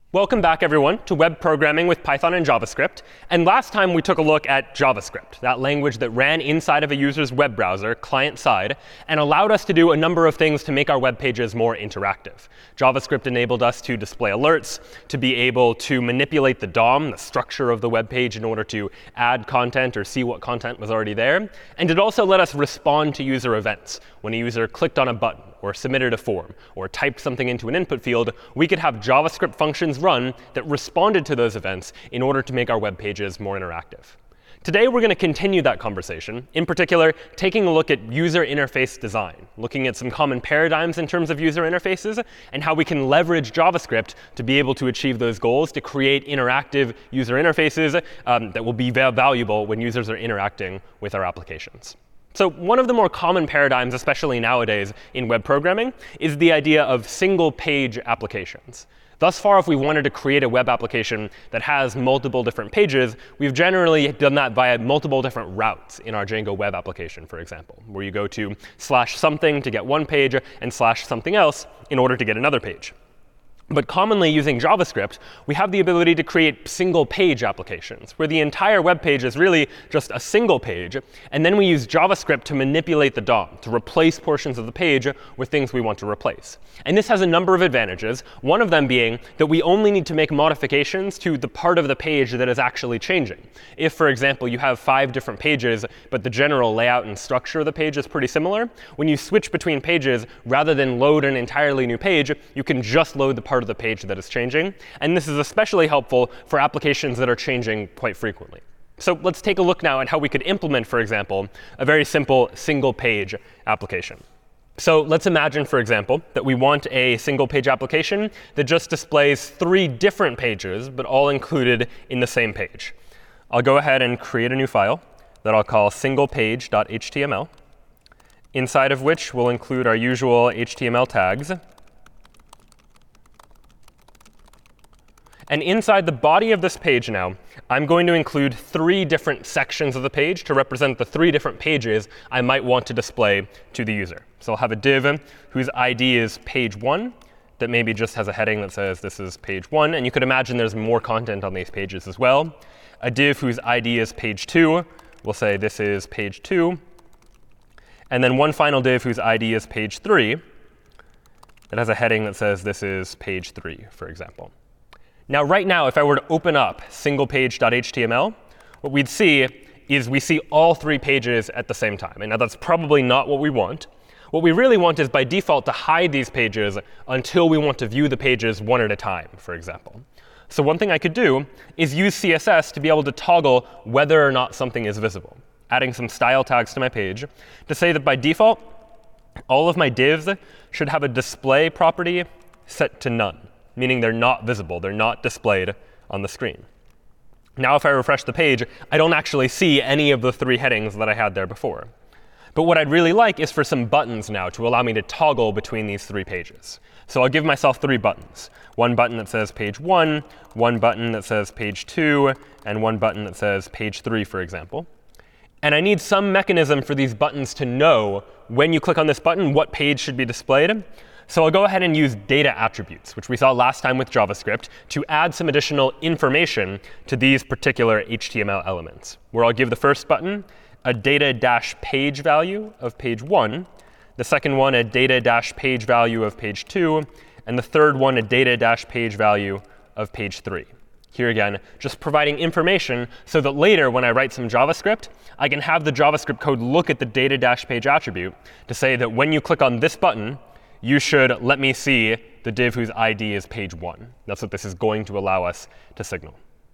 Welcome back, everyone, to Web Programming with Python and JavaScript. And last time we took a look at JavaScript, that language that ran inside of a user's web browser, client-side, and allowed us to do a number of things to make our web pages more interactive. JavaScript enabled us to display alerts, to be able to manipulate the DOM, the structure of the web page, in order to add content or see what content was already there. And it also let us respond to user events. When a user clicked on a button, or submitted a form, or typed something into an input field, we could have JavaScript functions run that responded to those events in order to make our web pages more interactive. Today, we're going to continue that conversation, in particular, taking a look at user interface design, looking at some common paradigms in terms of user interfaces, and how we can leverage JavaScript to be able to achieve those goals, to create interactive user interfaces that will be valuable when users are interacting with our applications. So one of the more common paradigms, especially nowadays in web programming, is the idea of single-page applications. Thus far, if we wanted to create a web application that has multiple different pages, we've generally done that via multiple different routes in our Django web application, for example, where you go to /something to get one page and /something else in order to get another page. But commonly using JavaScript, we have the ability to create single-page applications, where the entire web page is really just a single page. And then we use JavaScript to manipulate the DOM, to replace portions of the page with things we want to replace. And this has a number of advantages, one of them being that we only need to make modifications to the part of the page that is actually changing. If, for example, you have 5 different pages, but the general layout and structure of the page is pretty similar, when you switch between pages, rather than load an entirely new page, you can just load the part of the page that is changing. And this is especially helpful for applications that are changing quite frequently. So let's take a look now at how we could implement, for example, a very simple single-page application. So let's imagine, for example, that we want a single-page application that just displays 3 different pages, but all included in the same page. I'll go ahead and create a new file that I'll call singlepage.html, inside of which we'll include our usual HTML tags. And inside the body of this page now, I'm going to include 3 different sections of the page to represent the 3 different pages I might want to display to the user. So I'll have a div whose ID is page 1 that maybe just has a heading that says this is page 1. And you could imagine there's more content on these pages as well. A div whose ID is page 2. We'll say this is page 2. And then one final div whose ID is page 3 that has a heading that says this is page 3, for example. Now, right now, if I were to open up singlepage.html, what we'd see is we see all 3 pages at the same time. And now that's probably not what we want. What we really want is, by default, to hide these pages until we want to view the pages one at a time, for example. So one thing I could do is use CSS to be able to toggle whether or not something is visible, adding some style tags to my page to say that by default, all of my divs should have a display property set to none, meaning they're not visible, they're not displayed on the screen. Now if I refresh the page, I don't actually see any of the 3 headings that I had there before. But what I'd really like is for some buttons now to allow me to toggle between these 3 pages. So I'll give myself 3 buttons. One button that says page 1, one button that says page 2, and one button that says page 3, for example. And I need some mechanism for these buttons to know when you click on this button what page should be displayed. So I'll go ahead and use data attributes, which we saw last time with JavaScript, to add some additional information to these particular HTML elements, where I'll give the first button a data-page value of page 1, the second one a data-page value of page 2, and the third one a data-page value of page 3. Here again, just providing information so that later when I write some JavaScript, I can have the JavaScript code look at the data-page attribute to say that when you click on this button, you should let me see the div whose ID is page 1. That's what this is going to allow us to signal.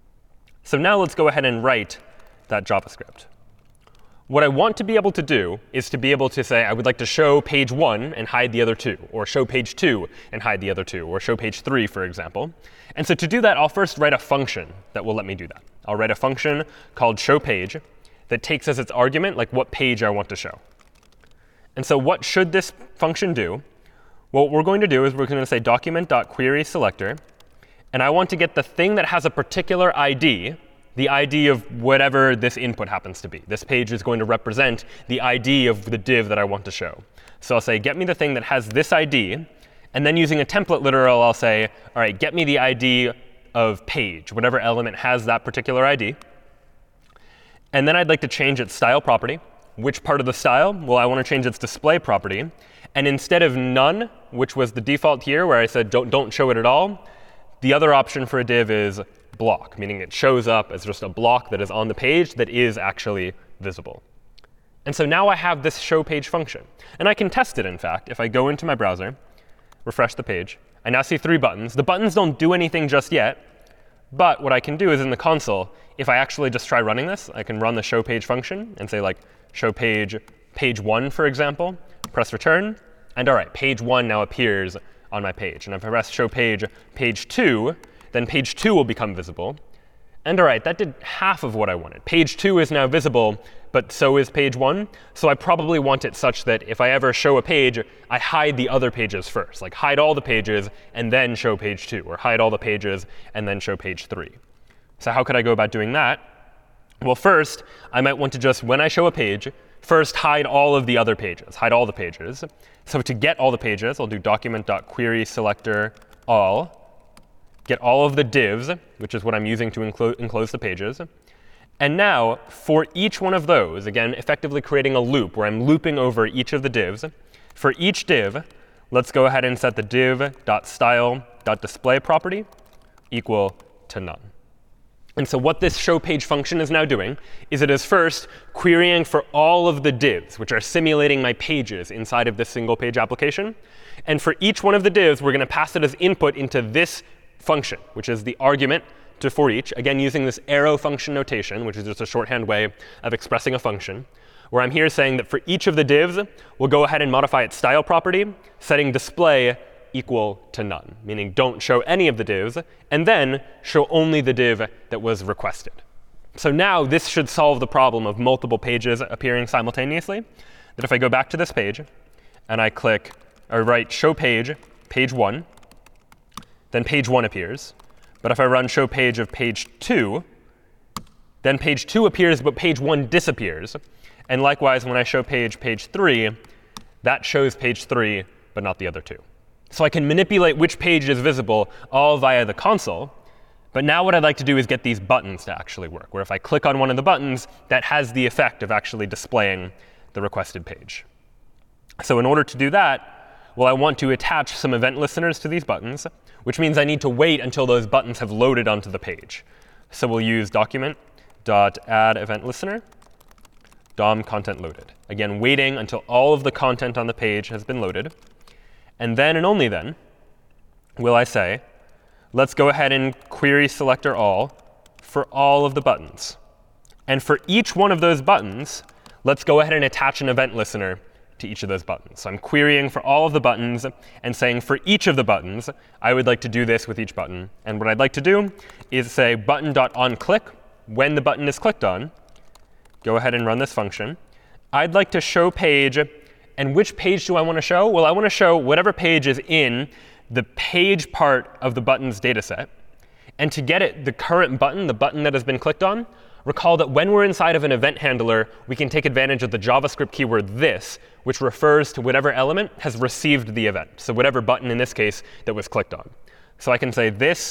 So now let's go ahead and write that JavaScript. What I want to be able to do is to be able to say I would like to show page 1 and hide the other 2, or show page 2 and hide the other 2, or show page 3, for example. And so to do that, I'll first write a function that will let me do that. I'll write a function called showPage that takes as its argument like what page I want to show. And so what should this function do? Well, what we're going to do is we're going to say document.querySelector. And I want to get the thing that has a particular ID, the ID of whatever this input happens to be. This page is going to represent the ID of the div that I want to show. So I'll say, get me the thing that has this ID. And then using a template literal, I'll say, all right, get me the ID of page, whatever element has that particular ID. And then I'd like to change its style property. Which part of the style? Well, I want to change its display property. And instead of none, which was the default here, where I said don't show it at all, the other option for a div is block, meaning it shows up as just a block that is on the page that is actually visible. And so now I have this show page function. And I can test it, in fact. If I go into my browser, refresh the page, I now see 3 buttons. The buttons don't do anything just yet. But what I can do is in the console, if I actually just try running this, I can run the show page function and say, like, show page 1, for example, press return. And all right, page 1 now appears on my page. And if I press show page 2, then page 2 will become visible. And all right, that did half of what I wanted. Page 2 is now visible, but so is page 1. So I probably want it such that if I ever show a page, I hide the other pages first. Like hide all the pages and then show page 2, or hide all the pages and then show page 3. So how could I go about doing that? Well, first, I might want to just, when I show a page, first hide all of the other pages, hide all the pages. So to get all the pages, I'll do document.querySelector all. Get all of the divs, which is what I'm using to enclose the pages. And now, for each one of those, again, effectively creating a loop where I'm looping over each of the divs, for each div, let's go ahead and set the div.style.display property equal to none. And so what this show page function is now doing is it is first querying for all of the divs, which are simulating my pages inside of this single page application. And for each one of the divs, we're going to pass it as input into this function, which is the argument to for each, again, using this arrow function notation, which is just a shorthand way of expressing a function, where I'm here saying that for each of the divs, we'll go ahead and modify its style property, setting display equal to none, meaning don't show any of the divs, and then show only the div that was requested. So now this should solve the problem of multiple pages appearing simultaneously. That if I go back to this page, and I click or write show page 1, then page 1 appears. But if I run show page of page 2, then page 2 appears, but page 1 disappears. And likewise, when I show page 3, that shows page 3, but not the other 2. So I can manipulate which page is visible all via the console. But now what I'd like to do is get these buttons to actually work, where if I click on one of the buttons, that has the effect of actually displaying the requested page. So in order to do that, well, I want to attach some event listeners to these buttons, which means I need to wait until those buttons have loaded onto the page. So we'll use document.addEventListener, DOM content loaded. Again, waiting until all of the content on the page has been loaded. And then and only then will I say, let's go ahead and query selector all for all of the buttons. And for each one of those buttons, let's go ahead and attach an event listener to each of those buttons. So I'm querying for all of the buttons and saying for each of the buttons, I would like to do this with each button. And what I'd like to do is say button.onClick when the button is clicked on. Go ahead and run this function. I'd like to show page. And which page do I want to show? Well, I want to show whatever page is in the page part of the button's data set. And to get it, the current button, the button that has been clicked on, recall that when we're inside of an event handler, we can take advantage of the JavaScript keyword this, which refers to whatever element has received the event. So whatever button in this case that was clicked on. So I can say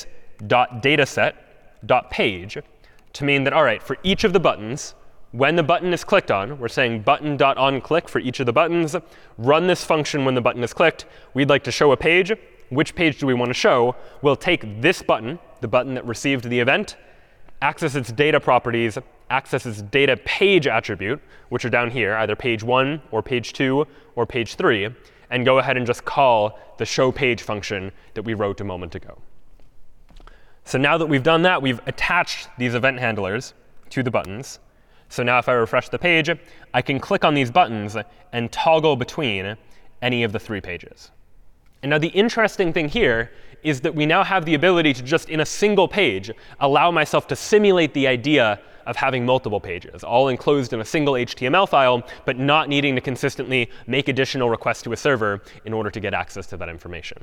this.dataset.page to mean that, all right, for each of the buttons, when the button is clicked on, we're saying button.onClick for each of the buttons. Run this function when the button is clicked. We'd like to show a page. Which page do we want to show? We'll take this button, the button that received the event, access its data properties, access its data page attribute, which are down here, either page 1 or page 2 or page 3, and go ahead and just call the show page function that we wrote a moment ago. So now that we've done that, we've attached these event handlers to the buttons. So now if I refresh the page, I can click on these buttons and toggle between any of the 3 pages. And now the interesting thing here is that we now have the ability to just, in a single page, allow myself to simulate the idea of having multiple pages, all enclosed in a single HTML file, but not needing to consistently make additional requests to a server in order to get access to that information.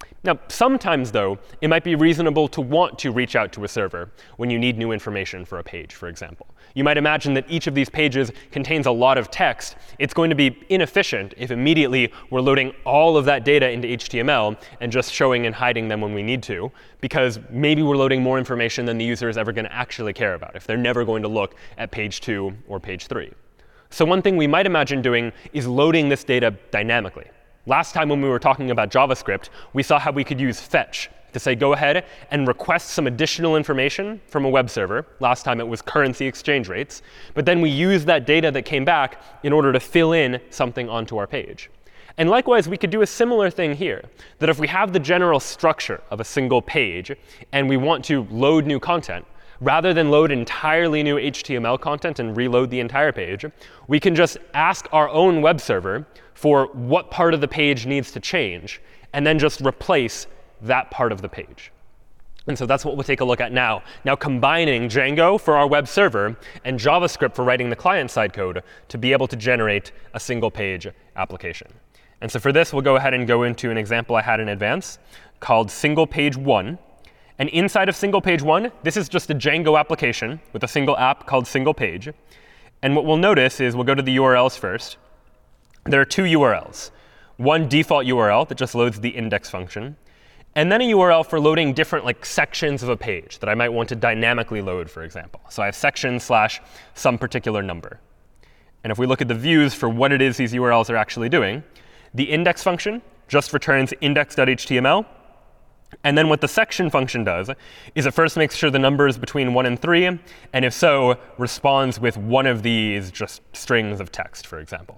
Now, sometimes, though, it might be reasonable to want to reach out to a server when you need new information for a page, for example. You might imagine that each of these pages contains a lot of text. It's going to be inefficient if immediately we're loading all of that data into HTML and just showing and hiding them when we need to, because maybe we're loading more information than the user is ever going to actually care about if they're never going to look at page 2 or page 3. So one thing we might imagine doing is loading this data dynamically. Last time when we were talking about JavaScript, we saw how we could use fetch to say, go ahead and request some additional information from a web server. Last time it was currency exchange rates. But then we used that data that came back in order to fill in something onto our page. And likewise, we could do a similar thing here, that if we have the general structure of a single page and we want to load new content, rather than load entirely new HTML content and reload the entire page, we can just ask our own web server for what part of the page needs to change, and then just replace that part of the page. And so that's what we'll take a look at now. Now combining Django for our web server and JavaScript for writing the client-side code to be able to generate a single page application. And so for this, we'll go ahead and go into an example I had in advance called single page 1. And inside of single page 1, this is just a Django application with a single app called single page. And what we'll notice is we'll go to the URLs first. There are two URLs. One default URL that just loads the index function, and then a URL for loading different sections of a page that I might want to dynamically load, for example. So I have section / some particular number. And if we look at the views for what it is these URLs are actually doing, the index function just returns index.html. And then what the section function does is it first makes sure the number is between 1 and 3, and if so, responds with one of these just strings of text, for example.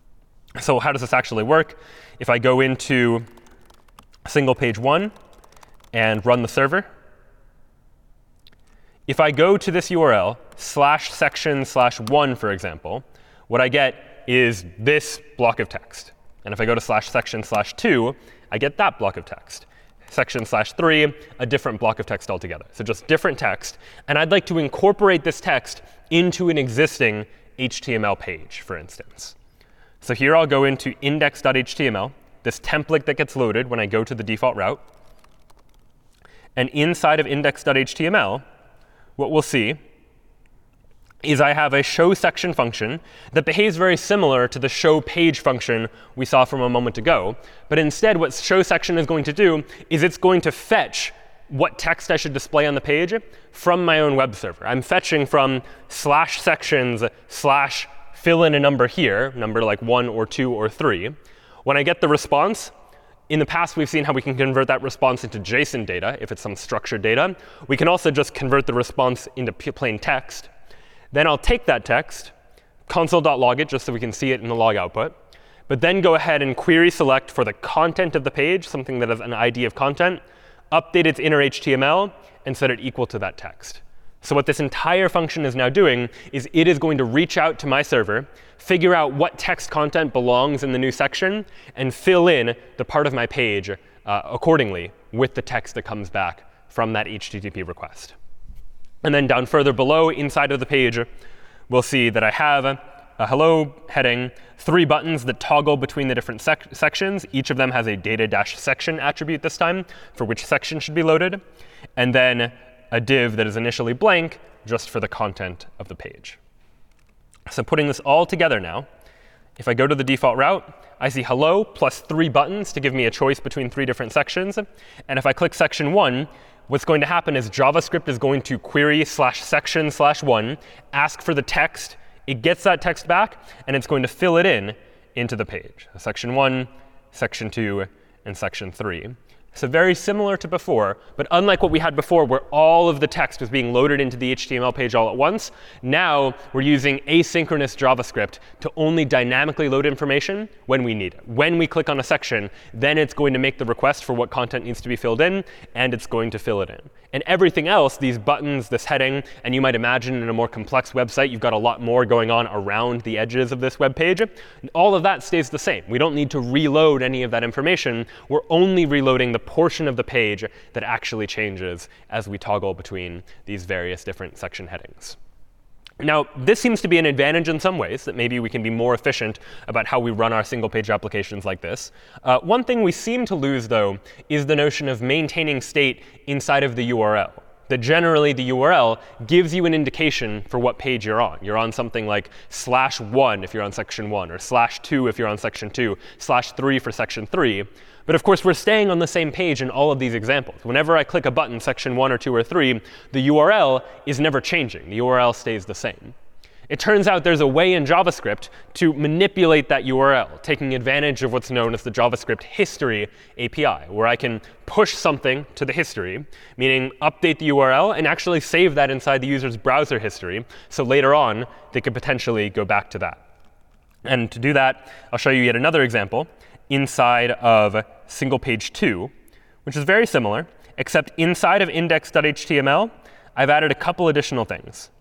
So how does this actually work? If I go into single page 1 and run the server, if I go to this URL /section/1, for example, what I get is this block of text. And if I go to /section/2, I get that block of text. Section/3, a different block of text altogether. So just different text. And I'd like to incorporate this text into an existing HTML page, for instance. So here I'll go into index.html, this template that gets loaded when I go to the default route. And inside of index.html, what we'll see is I have a show section function that behaves very similar to the show page function we saw from a moment ago. But instead, what show section is going to do is it's going to fetch what text I should display on the page from my own web server. I'm fetching from /sections/ fill in a number here, number like 1 or 2 or 3. When I get the response, in the past, we've seen how we can convert that response into JSON data if it's some structured data. We can also just convert the response into plain text. Then I'll take that text, console.log it just so we can see it in the log output, but then go ahead and query select for the content of the page, something that has an ID of content, update its inner HTML, and set it equal to that text. So what this entire function is now doing is it is going to reach out to my server, figure out what text content belongs in the new section, and fill in the part of my page accordingly with the text that comes back from that HTTP request. And then down further below, inside of the page, we'll see that I have a hello heading, 3 buttons that toggle between the different sections. Each of them has a data-section attribute this time for which section should be loaded. And then a div that is initially blank just for the content of the page. So putting this all together now, if I go to the default route, I see hello plus 3 buttons to give me a choice between 3 different sections. And if I click section 1, what's going to happen is JavaScript is going to query /section/1, ask for the text. It gets that text back, and it's going to fill it into the page. Section 1, section 2, and section 3. So very similar to before, but unlike what we had before where all of the text was being loaded into the HTML page all at once, now we're using asynchronous JavaScript to only dynamically load information when we need it. When we click on a section, then it's going to make the request for what content needs to be filled in, and it's going to fill it in. And everything else, these buttons, this heading, and you might imagine in a more complex website, you've got a lot more going on around the edges of this web page. All of that stays the same. We don't need to reload any of that information. We're only reloading the portion of the page that actually changes as we toggle between these various different section headings. Now, this seems to be an advantage in some ways, that maybe we can be more efficient about how we run our single-page applications like this. One thing we seem to lose, though, is the notion of maintaining state inside of the URL. That generally the URL gives you an indication for what page you're on. You're on something like /1 if you're on section 1, or /2 if you're on section 2, /3 for section 3. But of course, we're staying on the same page in all of these examples. Whenever I click a button, section 1 or 2 or 3, the URL is never changing. The URL stays the same. It turns out there's a way in JavaScript to manipulate that URL, taking advantage of what's known as the JavaScript history API, where I can push something to the history, meaning update the URL and actually save that inside the user's browser history, so later on they could potentially go back to that. And to do that, I'll show you yet another example inside of single page 2, which is very similar, except inside of index.html, I've added a couple additional things.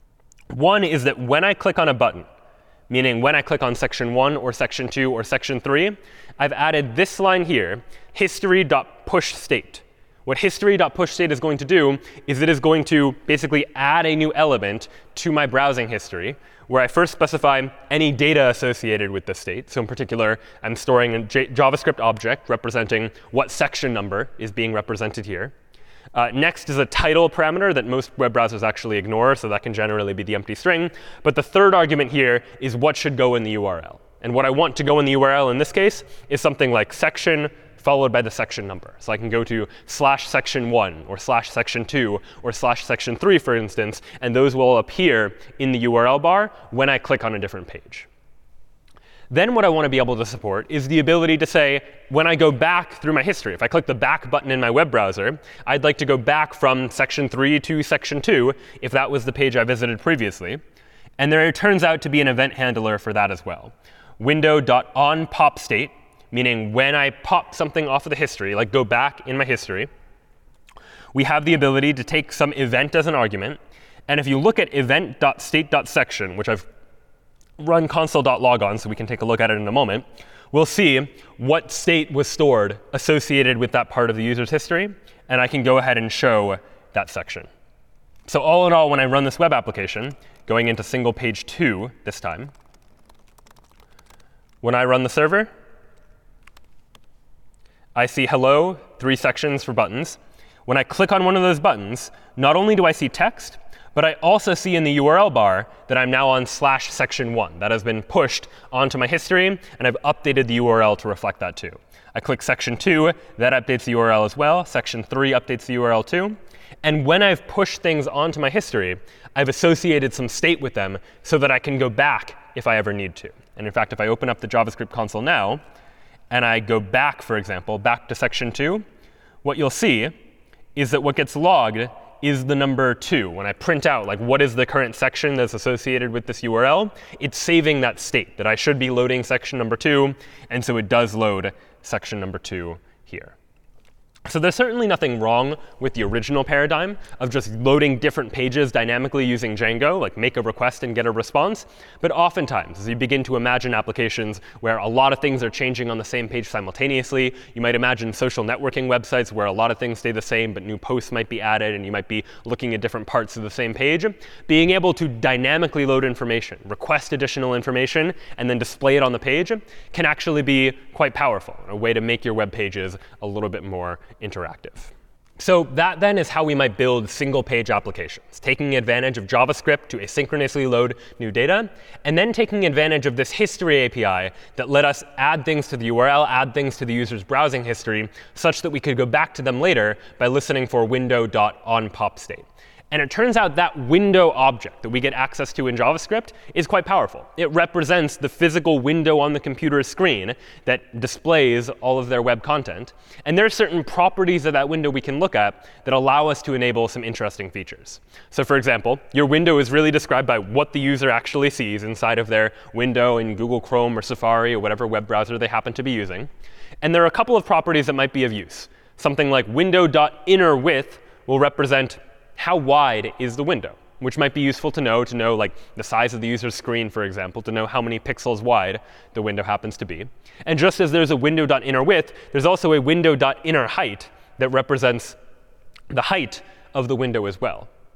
One is that when I click on a button, meaning when I click on section 1 or section 2 or section 3, I've added this line here, history.pushState. What history.pushState is going to do is it is going to basically add a new element to my browsing history, where I first specify any data associated with the state. So in particular, I'm storing a JavaScript object representing what section number is being represented here. Next is a title parameter that most web browsers actually ignore, so that can generally be the empty string. But the third argument here is what should go in the URL. And what I want to go in the URL in this case is something like section followed by the section number. So I can go to /section1 or /section2 or /section3, for instance, and those will appear in the URL bar when I click on a different page. Then what I want to be able to support is the ability to say, when I go back through my history, if I click the back button in my web browser, I'd like to go back from section 3 to section 2 if that was the page I visited previously. And there turns out to be an event handler for that as well. Window.onPopState, meaning when I pop something off of the history, like go back in my history, we have the ability to take some event as an argument. And if you look at event.state.section, which I've run console.log on so we can take a look at it in a moment, we'll see what state was stored associated with that part of the user's history. And I can go ahead and show that section. So all in all, when I run this web application, going into single page 2 this time, when I run the server, I see hello, 3 sections for buttons. When I click on one of those buttons, not only do I see text, but I also see in the URL bar that I'm now on /section1. That has been pushed onto my history, and I've updated the URL to reflect that too. I click section 2, that updates the URL as well. Section 3 updates the URL too. And when I've pushed things onto my history, I've associated some state with them so that I can go back if I ever need to. And in fact, if I open up the JavaScript console now, and I go back, for example, back to section 2, what you'll see is that what gets logged is the number 2. When I print out, like, what is the current section that's associated with this URL, it's saving that state, that I should be loading section number 2. And so it does load section number 2 here. So there's certainly nothing wrong with the original paradigm of just loading different pages dynamically using Django, like make a request and get a response. But oftentimes, as you begin to imagine applications where a lot of things are changing on the same page simultaneously, you might imagine social networking websites where a lot of things stay the same, but new posts might be added, and you might be looking at different parts of the same page. Being able to dynamically load information, request additional information, and then display it on the page can actually be quite powerful, a way to make your web pages a little bit more interactive. So that then is how we might build single-page applications, taking advantage of JavaScript to asynchronously load new data, and then taking advantage of this history API that let us add things to the URL, add things to the user's browsing history, such that we could go back to them later by listening for window.onPopState. And it turns out that window object that we get access to in JavaScript is quite powerful. It represents the physical window on the computer's screen that displays all of their web content. And there are certain properties of that window we can look at that allow us to enable some interesting features. So for example, your window is really described by what the user actually sees inside of their window in Google Chrome or Safari or whatever web browser they happen to be using. And there are a couple of properties that might be of use. Something like window.innerWidth will represent how wide is the window, which might be useful to know like the size of the user's screen, for example, to know how many pixels wide the window happens to be. And just as there's a window.innerWidth, there's also a window.innerHeight that represents the height of the window as well.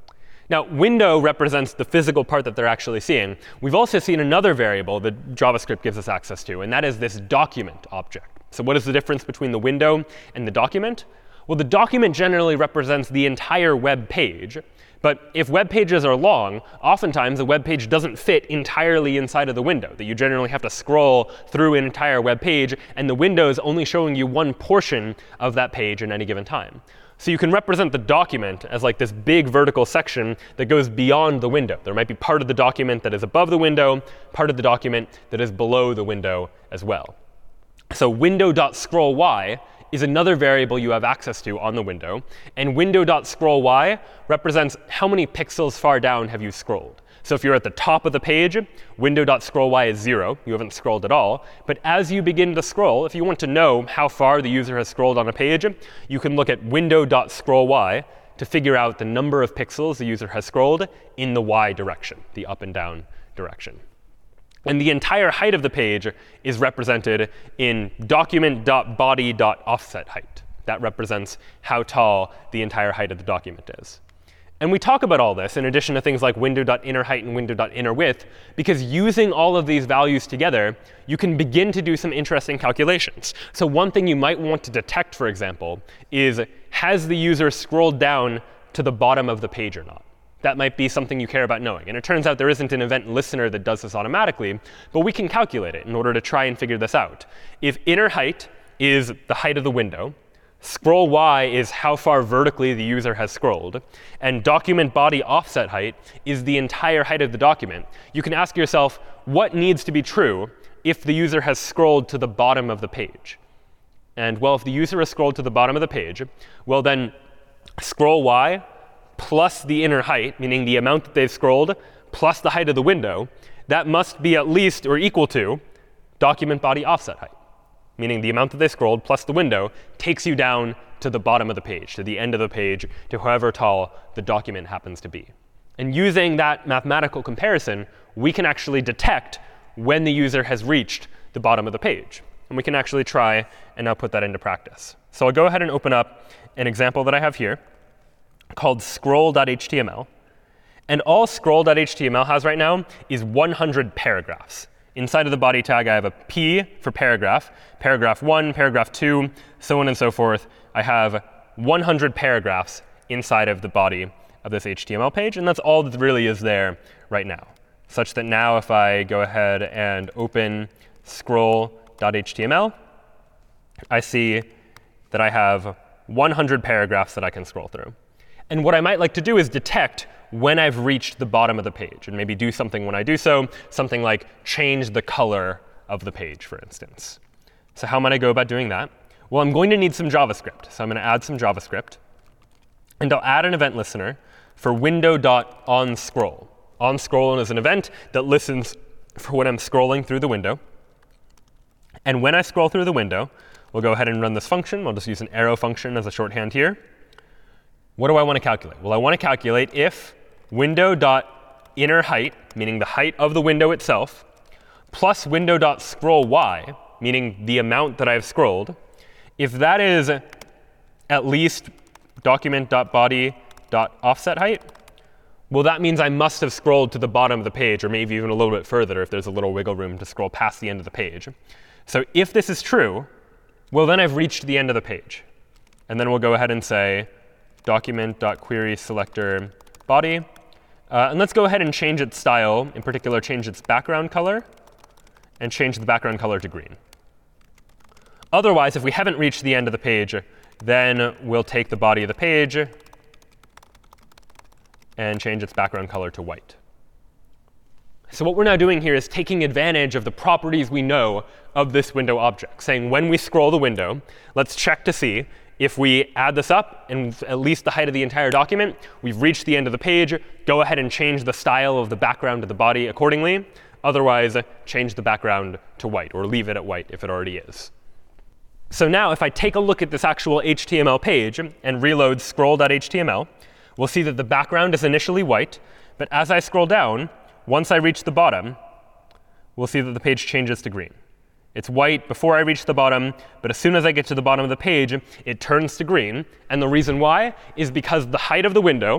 Now, window represents the physical part that they're actually seeing. We've also seen another variable that JavaScript gives us access to, and that is this document object. So what is the difference between the window and the document? Well, the document generally represents the entire web page. But if web pages are long, oftentimes a web page doesn't fit entirely inside of the window, that you generally have to scroll through an entire web page, and the window is only showing you one portion of that page at any given time. So you can represent the document as like this big vertical section that goes beyond the window. There might be part of the document that is above the window, part of the document that is below the window as well. So window.scrollY is another variable you have access to on the window. And window.scrollY represents how many pixels far down have you scrolled. So if you're at the top of the page, window.scrollY is 0. You haven't scrolled at all. But as you begin to scroll, if you want to know how far the user has scrolled on a page, you can look at window.scrollY to figure out the number of pixels the user has scrolled in the y direction, the up and down direction. And the entire height of the page is represented in document.body.offsetHeight. That represents how tall the entire height of the document is. And we talk about all this in addition to things like window.innerHeight and window.innerWidth, because using all of these values together, you can begin to do some interesting calculations. So one thing you might want to detect, for example, is has the user scrolled down to the bottom of the page or not? That might be something you care about knowing. And it turns out there isn't an event listener that does this automatically, but we can calculate it in order to try and figure this out. If innerHeight is the height of the window, scrollY is how far vertically the user has scrolled, and document body offset height is the entire height of the document, you can ask yourself, what needs to be true if the user has scrolled to the bottom of the page? And well, if the user has scrolled to the bottom of the page, well then scrollY plus the innerHeight, meaning the amount that they've scrolled, plus the height of the window, that must be at least or equal to document body offset height, meaning the amount that they scrolled plus the window takes you down to the bottom of the page, to the end of the page, to however tall the document happens to be. And using that mathematical comparison, we can actually detect when the user has reached the bottom of the page. And we can actually try and now put that into practice. So I'll go ahead and open up an example that I have here called scroll.html. And all scroll.html has right now is 100 paragraphs. Inside of the body tag, I have a P for paragraph, paragraph 1, paragraph 2, so on and so forth. I have 100 paragraphs inside of the body of this HTML page. And that's all that really is there right now, such that now if I go ahead and open scroll.html, I see that I have 100 paragraphs that I can scroll through. And what I might like to do is detect when I've reached the bottom of the page, and maybe do something when I do so, something like change the color of the page, for instance. So how might I go about doing that? Well, I'm going to need some JavaScript. So I'm going to add some JavaScript. And I'll add an event listener for window.onScroll. OnScroll is an event that listens for when I'm scrolling through the window. And when I scroll through the window, we'll go ahead and run this function. I'll just use an arrow function as a shorthand here. What do I want to calculate? Well, I want to calculate if window.innerHeight, meaning the height of the window itself, plus window.scrollY, meaning the amount that I've scrolled, if that is at least document.body.offsetHeight, well, that means I must have scrolled to the bottom of the page, or maybe even a little bit further if there's a little wiggle room to scroll past the end of the page. So if this is true, well, then I've reached the end of the page. And then we'll go ahead and say document.querySelectorBody. And let's go ahead and change its style, in particular change its background color, and change the background color to green. Otherwise, if we haven't reached the end of the page, then we'll take the body of the page and change its background color to white. So what we're now doing here is taking advantage of the properties we know of this window object, saying when we scroll the window, let's check to see if we add this up and at least the height of the entire document, we've reached the end of the page. Go ahead and change the style of the background of the body accordingly. Otherwise, change the background to white, or leave it at white if it already is. So now if I take a look at this actual HTML page and reload scroll.html, we'll see that the background is initially white. But as I scroll down, once I reach the bottom, we'll see that the page changes to green. It's white before I reach the bottom, but as soon as I get to the bottom of the page, it turns to green. And the reason why is because the height of the window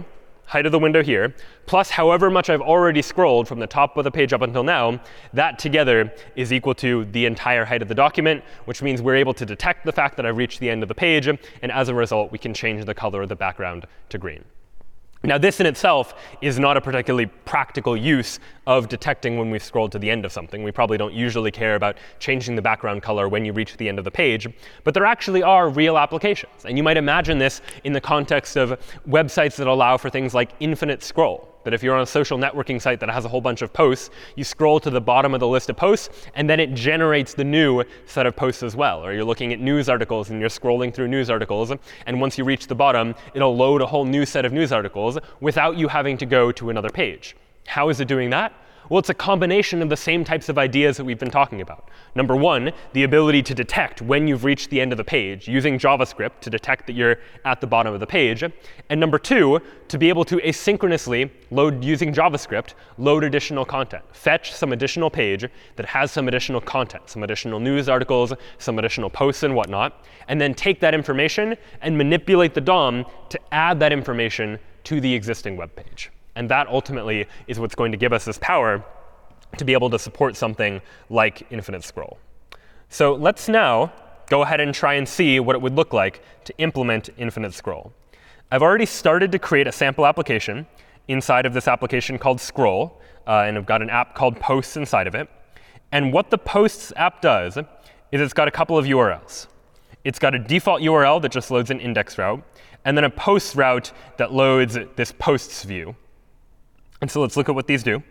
height of the window here, plus however much I've already scrolled from the top of the page up until now, that together is equal to the entire height of the document, which means we're able to detect the fact that I've reached the end of the page. And as a result, we can change the color of the background to green. Now, this in itself is not a particularly practical use of detecting when we've scrolled to the end of something. We probably don't usually care about changing the background color when you reach the end of the page. But there actually are real applications. And you might imagine this in the context of websites that allow for things like infinite scroll. That if you're on a social networking site that has a whole bunch of posts, you scroll to the bottom of the list of posts, and then it generates the new set of posts as well. Or you're looking at news articles, and you're scrolling through news articles. And once you reach the bottom, it'll load a whole new set of news articles without you having to go to another page. How is it doing that? Well, it's a combination of the same types of ideas that we've been talking about. Number one, the ability to detect when you've reached the end of the page using JavaScript to detect that you're at the bottom of the page. And number two, to be able to asynchronously load, using JavaScript, load additional content. Fetch some additional page that has some additional content, some additional news articles, some additional posts and whatnot, and then take that information and manipulate the DOM to add that information to the existing web page. And that ultimately is what's going to give us this power to be able to support something like infinite scroll. So let's now go ahead and try and see what it would look like to implement infinite scroll. I've already started to create a sample application inside of this application called Scroll, and I've got an app called Posts inside of it. And what the Posts app does is it's got a couple of URLs. It's got a default URL that just loads an index route, and then a posts route that loads this posts view. And so let's look at what these do.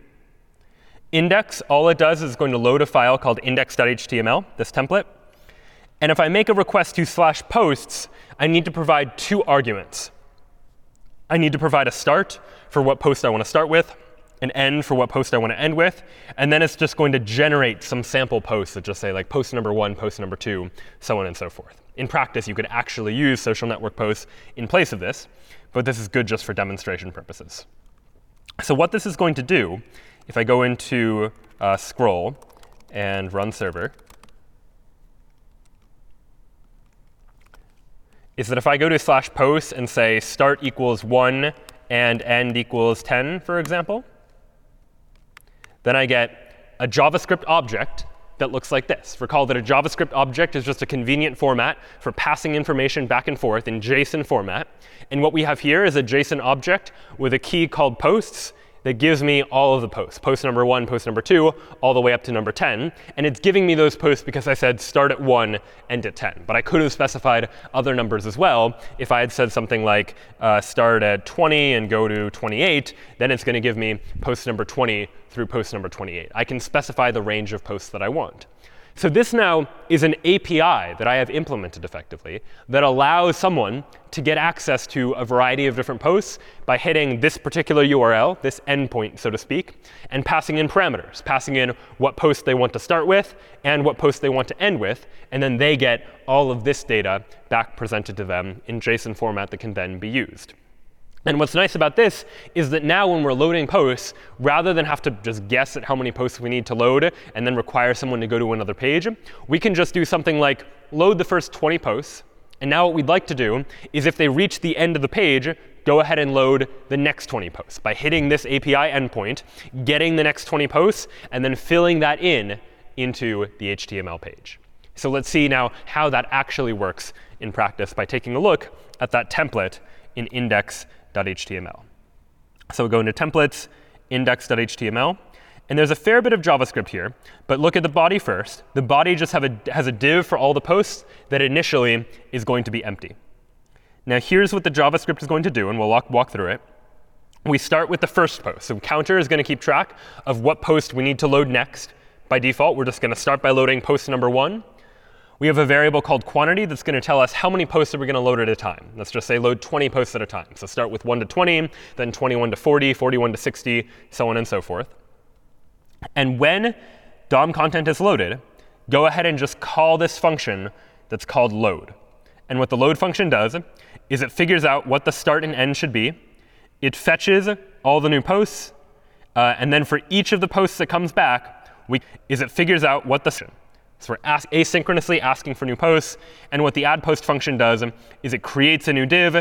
Index, all it does is going to load a file called index.html, this template. And if I make a request to /posts, I need to provide two arguments. I need to provide a start for what post I want to start with, an end for what post I want to end with, and then it's just going to generate some sample posts that just say like post number 1, post number 2, so on and so forth. In practice, you could actually use social network posts in place of this, but this is good just for demonstration purposes. So what this is going to do, if I go into Scroll and run server, is that if I go to /posts and say start equals 1 and end equals 10, for example, then I get a JavaScript object that looks like this. Recall that a JavaScript object is just a convenient format for passing information back and forth in JSON format. And what we have here is a JSON object with a key called posts that gives me all of the posts, post number 1, post number 2, all the way up to number 10. And it's giving me those posts because I said start at 1, end at 10. But I could have specified other numbers as well. If I had said something like start at 20 and go to 28, then it's going to give me post number 20 through post number 28. I can specify the range of posts that I want. So this now is an API that I have implemented effectively that allows someone to get access to a variety of different posts by hitting this particular URL, this endpoint, so to speak, and passing in parameters, passing in what post they want to start with and what post they want to end with. And then they get all of this data back presented to them in JSON format that can then be used. And what's nice about this is that now when we're loading posts, rather than have to just guess at how many posts we need to load and then require someone to go to another page, we can just do something like load the first 20 posts. And now what we'd like to do is if they reach the end of the page, go ahead and load the next 20 posts by hitting this API endpoint, getting the next 20 posts, and then filling that into the HTML page. So let's see now how that actually works in practice by taking a look at that template in index.html. So we'll go into templates, index.html. And there's a fair bit of JavaScript here. But look at the body first. The body just has a div for all the posts that initially is going to be empty. Now here's what the JavaScript is going to do, and we'll walk through it. We start with the first post. So counter is going to keep track of what post we need to load next. By default, we're just going to start by loading post number 1. We have a variable called quantity that's going to tell us how many posts are we going to load at a time. Let's just say load 20 posts at a time. So start with 1 to 20, then 21 to 40, 41 to 60, so on and so forth. And when DOM content is loaded, go ahead and just call this function that's called load. And what the load function does is it figures out what the start and end should be. It fetches all the new posts. And then for each of the posts that comes back, it figures out what the So we're asynchronously asking for new posts. And what the add post function does is it creates a new div,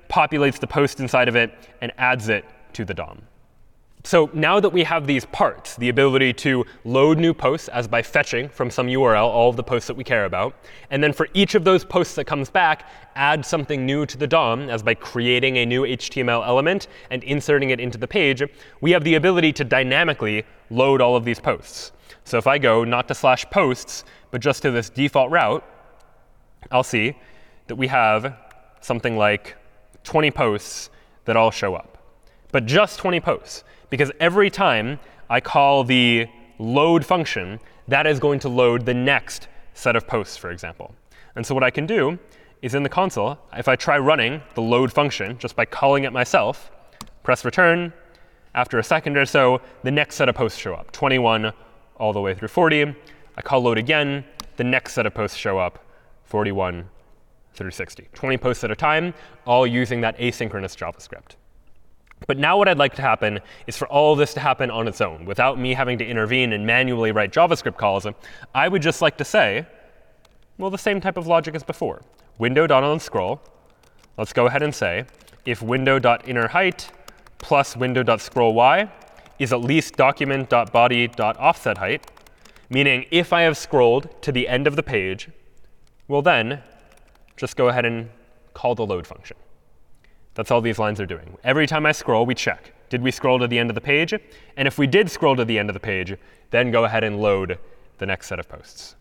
populates the post inside of it, and adds it to the DOM. So now that we have these parts, the ability to load new posts as by fetching from some URL all of the posts that we care about, and then for each of those posts that comes back, add something new to the DOM as by creating a new HTML element and inserting it into the page, we have the ability to dynamically load all of these posts. So if I go not to /posts, but just to this default route, I'll see that we have something like 20 posts that all show up. But just 20 posts. Because every time I call the load function, that is going to load the next set of posts, for example. And so what I can do is in the console, if I try running the load function just by calling it myself, press return, after a second or so, the next set of posts show up, 21 all the way through 40. I call load again, the next set of posts show up, 41 through 60. 20 posts at a time, all using that asynchronous JavaScript. But now what I'd like to happen is for all of this to happen on its own, without me having to intervene and manually write JavaScript calls. I would just like to say, well, the same type of logic as before. Window.onScroll. Let's go ahead and say, if window.innerHeight plus window.scrollY is at least document.body.offsetHeight, meaning if I have scrolled to the end of the page, well then, just go ahead and call the load function. That's all these lines are doing. Every time I scroll, we check. Did we scroll to the end of the page? And if we did scroll to the end of the page, then go ahead and load the next set of posts.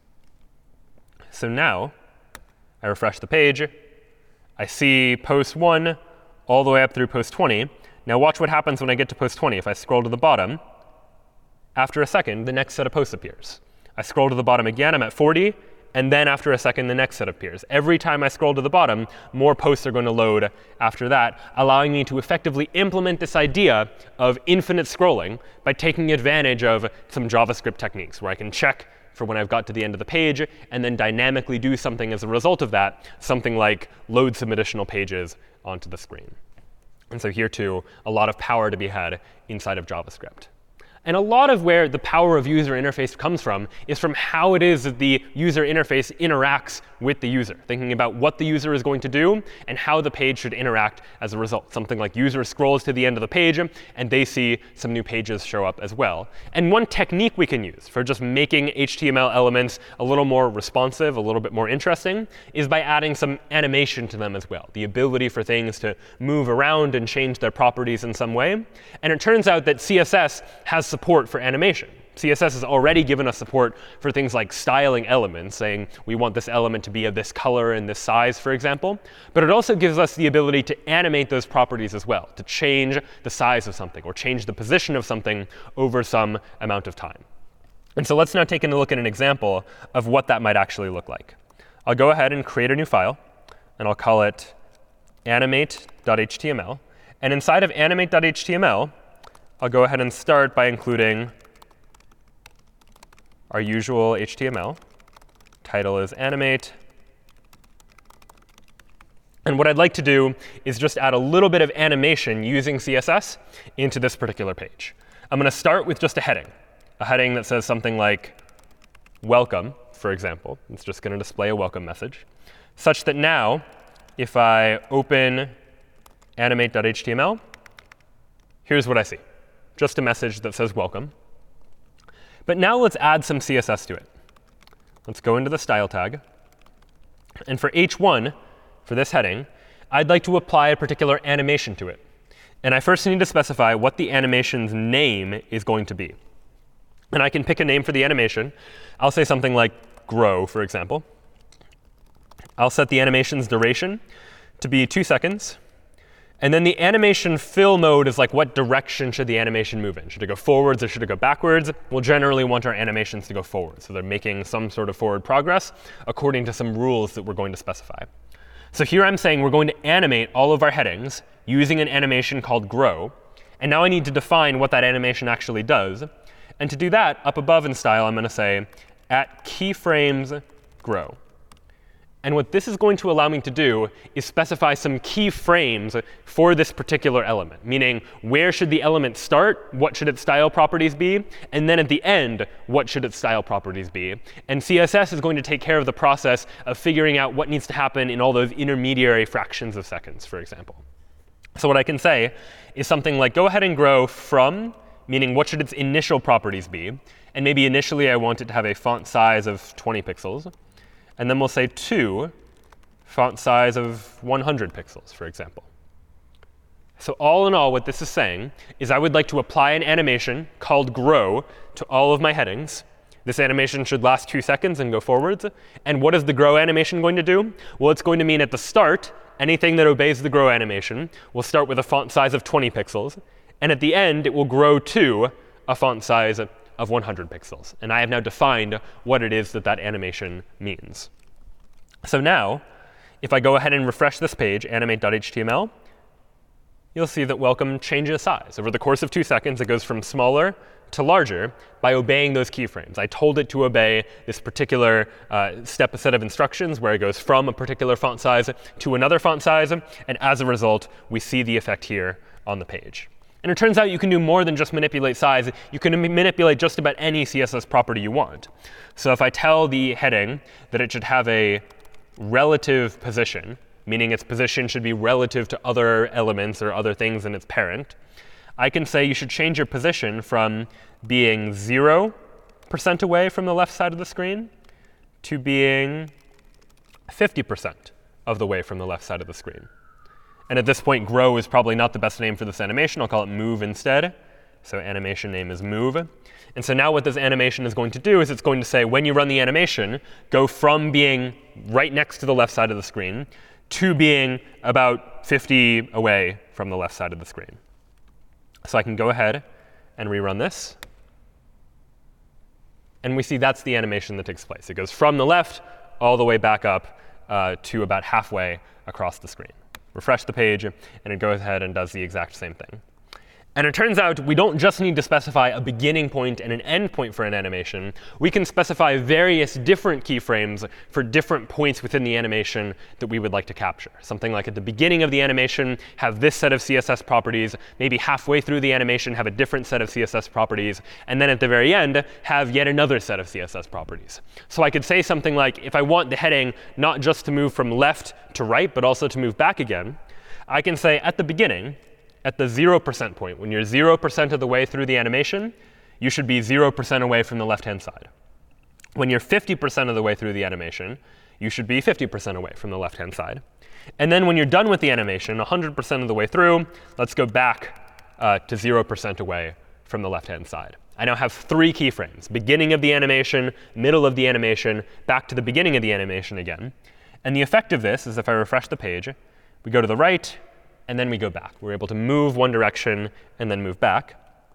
So now, I refresh the page. I see post 1 all the way up through post 20. Now watch what happens when I get to post 20. If I scroll to the bottom, after a second, the next set of posts appears. I scroll to the bottom again, I'm at 40. And then after a second, the next set appears. Every time I scroll to the bottom, more posts are going to load after that, allowing me to effectively implement this idea of infinite scrolling by taking advantage of some JavaScript techniques, where I can check for when I've got to the end of the page, and then dynamically do something as a result of that, something like load some additional pages onto the screen. And so here, too, a lot of power to be had inside of JavaScript. And a lot of where the power of user interface comes from is from how it is that the user interface interacts with the user, thinking about what the user is going to do and how the page should interact as a result. Something like user scrolls to the end of the page, and they see some new pages show up as well. And one technique we can use for just making HTML elements a little more responsive, a little bit more interesting, is by adding some animation to them as well, the ability for things to move around and change their properties in some way. And it turns out that CSS has support for animation. CSS has already given us support for things like styling elements, saying we want this element to be of this color and this size, for example. But it also gives us the ability to animate those properties as well, to change the size of something or change the position of something over some amount of time. And so let's now take a look at an example of what that might actually look like. I'll go ahead and create a new file, and I'll call it animate.html. And inside of animate.html, I'll go ahead and start by including our usual HTML. Title is animate. And what I'd like to do is just add a little bit of animation using CSS into this particular page. I'm going to start with just a heading that says something like welcome, for example. It's just going to display a welcome message, such that now, if I open animate.html, here's what I see. Just a message that says welcome. But now let's add some CSS to it. Let's go into the style tag. And for h1, for this heading, I'd like to apply a particular animation to it. And I first need to specify what the animation's name is going to be. And I can pick a name for the animation. I'll say something like grow, for example. I'll set the animation's duration to be 2 seconds. And then the animation fill mode is like, what direction should the animation move in? Should it go forwards or should it go backwards? We'll generally want our animations to go forward. So they're making some sort of forward progress according to some rules that we're going to specify. So here I'm saying we're going to animate all of our headings using an animation called grow. And now I need to define what that animation actually does. And to do that, up above in style, I'm going to say at keyframes grow. And what this is going to allow me to do is specify some keyframes for this particular element, meaning where should the element start, what should its style properties be, and then at the end, what should its style properties be. And CSS is going to take care of the process of figuring out what needs to happen in all those intermediary fractions of seconds, for example. So what I can say is something like, go ahead and grow from, meaning what should its initial properties be? And maybe initially I want it to have a font size of 20 pixels. And then we'll say to font size of 100 pixels, for example. So all in all, what this is saying is I would like to apply an animation called grow to all of my headings. This animation should last 2 seconds and go forwards. And what is the grow animation going to do? Well, it's going to mean at the start, anything that obeys the grow animation will start with a font size of 20 pixels. And at the end, it will grow to a font size of 100 pixels. And I have now defined what it is that that animation means. So now, if I go ahead and refresh this page, animate.html, you'll see that welcome changes size. Over the course of 2 seconds, it goes from smaller to larger by obeying those keyframes. I told it to obey this particular set of instructions where it goes from a particular font size to another font size. And as a result, we see the effect here on the page. And it turns out you can do more than just manipulate size. You can manipulate just about any CSS property you want. So if I tell the heading that it should have a relative position, meaning its position should be relative to other elements or other things in its parent, I can say you should change your position from being 0% away from the left side of the screen to being 50% of the way from the left side of the screen. And at this point, grow is probably not the best name for this animation. I'll call it move instead. So animation name is move. And so now what this animation is going to do is it's going to say, when you run the animation, go from being right next to the left side of the screen to being about 50 away from the left side of the screen. So I can go ahead and rerun this. And we see that's the animation that takes place. It goes from the left all the way back up to about halfway across the screen. Refresh the page, and it goes ahead and does the exact same thing. And it turns out we don't just need to specify a beginning point and an end point for an animation. We can specify various different keyframes for different points within the animation that we would like to capture. Something like at the beginning of the animation, have this set of CSS properties. Maybe halfway through the animation, have a different set of CSS properties. And then at the very end, have yet another set of CSS properties. So I could say something like, if I want the heading not just to move from left to right, but also to move back again, I can say at the beginning, at the 0% point, when you're 0% of the way through the animation, you should be 0% away from the left-hand side. When you're 50% of the way through the animation, you should be 50% away from the left-hand side. And then when you're done with the animation, 100% of the way through, let's go back to 0% away from the left-hand side. I now have 3 keyframes: beginning of the animation, middle of the animation, back to the beginning of the animation again. And the effect of this is if I refresh the page, we go to the right, and then we go back. We're able to move one direction and then move back.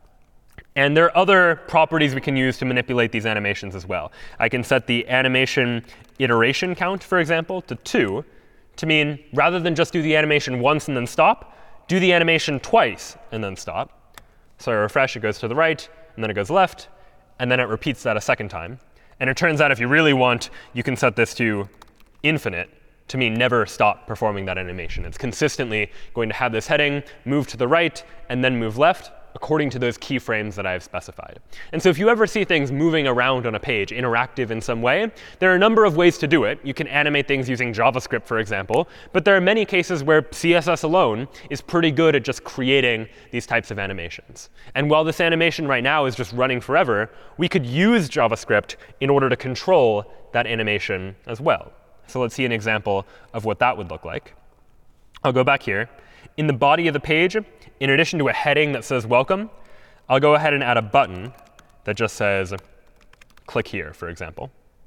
And there are other properties we can use to manipulate these animations as well. I can set the animation iteration count, for example, to 2, to mean rather than just do the animation once and then stop, do the animation twice and then stop. So I refresh, it goes to the right, and then it goes left, and then it repeats that a second time. And it turns out if you really want, you can set this to infinite, to mean never stop performing that animation. It's consistently going to have this heading move to the right and then move left according to those keyframes that I have specified. And so if you ever see things moving around on a page, interactive in some way, there are a number of ways to do it. You can animate things using JavaScript, for example. But there are many cases where CSS alone is pretty good at just creating these types of animations. And while this animation right now is just running forever, we could use JavaScript in order to control that animation as well. So let's see an example of what that would look like. I'll go back here. In the body of the page, in addition to a heading that says welcome, I'll go ahead and add a button that just says click here, for example.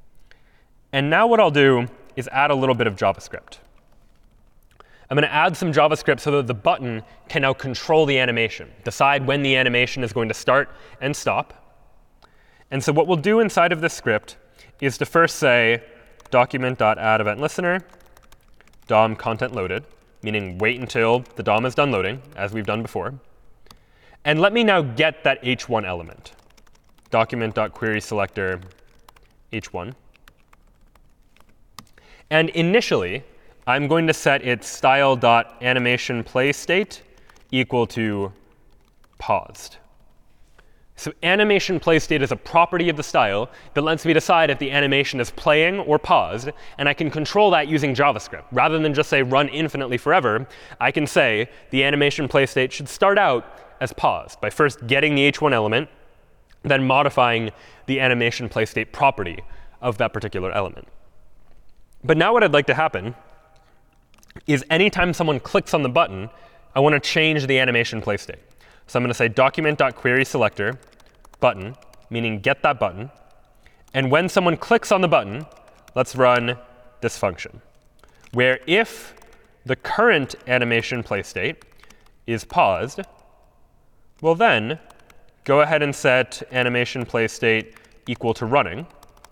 And now what I'll do is add a little bit of JavaScript. I'm going to add some JavaScript so that the button can now control the animation, decide when the animation is going to start and stop. And so what we'll do inside of this script is to first say document.addEventListener, DOM content loaded, meaning wait until the DOM is done loading, as we've done before. And let me now get that h1 element, document.querySelector h1. And initially, I'm going to set its style.animationPlayState equal to paused. So animation play state is a property of the style that lets me decide if the animation is playing or paused, and I can control that using JavaScript. Rather than just say run infinitely forever, I can say the animation play state should start out as paused by first getting the h1 element, then modifying the animation play state property of that particular element. But now what I'd like to happen is anytime someone clicks on the button, I want to change the animation play state. So I'm going to say document.querySelector button, meaning get that button. And when someone clicks on the button, let's run this function, where if the current animation play state is paused, well then go ahead and set animation play state equal to running.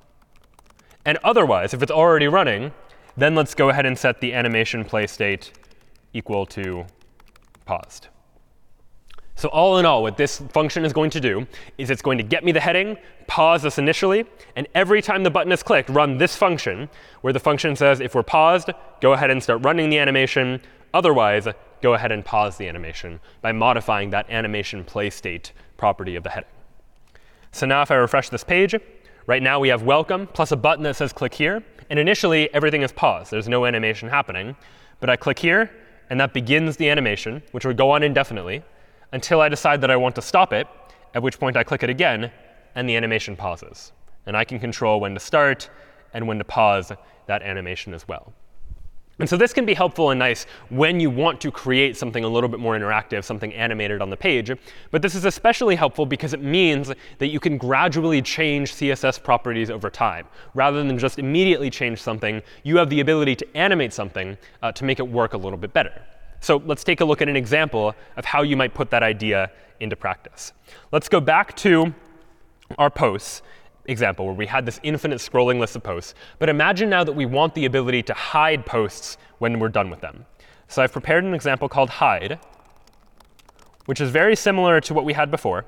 And otherwise, if it's already running, then let's go ahead and set the animation play state equal to paused. So all in all, what this function is going to do is it's going to get me the heading, pause this initially, and every time the button is clicked, run this function, where the function says if we're paused, go ahead and start running the animation. Otherwise, go ahead and pause the animation by modifying that animation play state property of the heading. So now if I refresh this page, right now we have welcome plus a button that says click here. And initially, everything is paused. There's no animation happening. But I click here, and that begins the animation, which would go on indefinitely, until I decide that I want to stop it, at which point I click it again, and the animation pauses. And I can control when to start and when to pause that animation as well. And so this can be helpful and nice when you want to create something a little bit more interactive, something animated on the page. But this is especially helpful because it means that you can gradually change CSS properties over time. Rather than just immediately change something, you have the ability to animate something to make it work a little bit better. So let's take a look at an example of how you might put that idea into practice. Let's go back to our posts example where we had this infinite scrolling list of posts. But imagine now that we want the ability to hide posts when we're done with them. So I've prepared an example called hide, which is very similar to what we had before.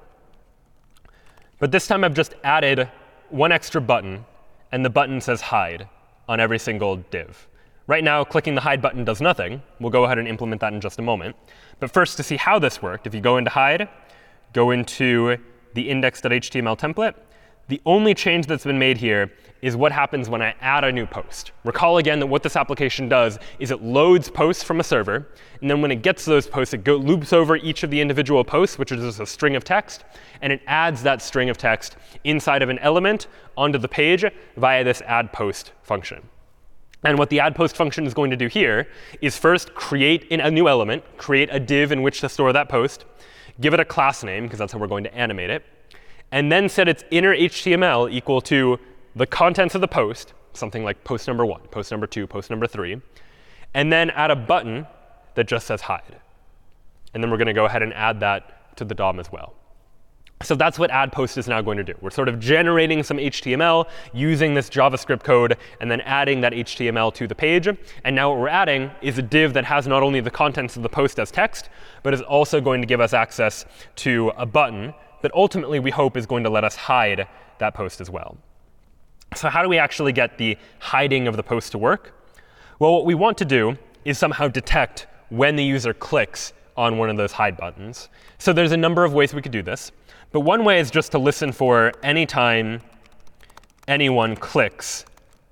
But this time I've just added one extra button, and the button says hide on every single div. Right now, clicking the hide button does nothing. We'll go ahead and implement that in just a moment. But first, to see how this worked, if you go into hide, go into the index.html template, the only change that's been made here is what happens when I add a new post. Recall again that what this application does is it loads posts from a server. And then when it gets those posts, it loops over each of the individual posts, which is just a string of text. And it adds that string of text inside of an element onto the page via this add post function. And what the add post function is going to do here is first create a new element, create a div in which to store that post, give it a class name, because that's how we're going to animate it, and then set its inner HTML equal to the contents of the post, something like post number 1, post number 2, post number 3, and then add a button that just says hide. And then we're going to go ahead and add that to the DOM as well. So that's what add post is now going to do. We're sort of generating some HTML using this JavaScript code and then adding that HTML to the page. And now what we're adding is a div that has not only the contents of the post as text, but is also going to give us access to a button that ultimately we hope is going to let us hide that post as well. So how do we actually get the hiding of the post to work? Well, what we want to do is somehow detect when the user clicks on one of those hide buttons. So there's a number of ways we could do this. But one way is just to listen for any time anyone clicks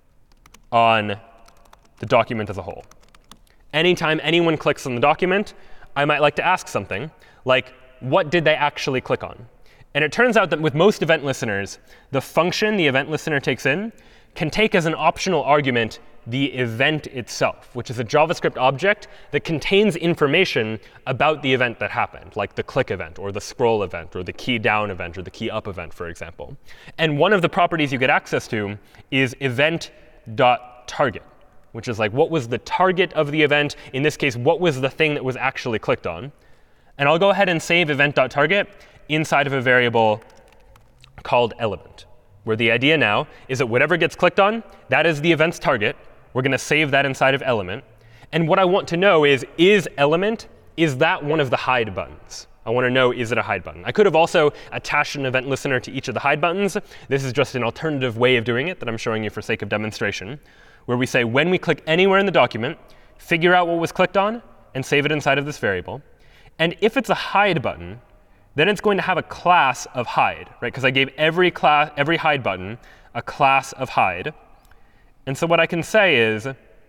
on the document as a whole. Anytime anyone clicks on the document, I might like to ask something like, what did they actually click on? And it turns out that with most event listeners, the function the event listener takes in can take as an optional argument the event itself, which is a JavaScript object that contains information about the event that happened, like the click event, or the scroll event, or the key down event, or the key up event, for example. And one of the properties you get access to is event.target, which is like what was the target of the event. In this case, what was the thing that was actually clicked on. And I'll go ahead and save event.target inside of a variable called element, where the idea now is that whatever gets clicked on, that is the event's target. We're going to save that inside of element. And what I want to know is element, is that one of the hide buttons? I want to know, is it a hide button? I could have also attached an event listener to each of the hide buttons. This is just an alternative way of doing it that I'm showing you for sake of demonstration, where we say when we click anywhere in the document, figure out what was clicked on, and save it inside of this variable. And if it's a hide button, then it's going to have a class of hide, right? Because I gave every hide button a class of hide. And so what I can say is,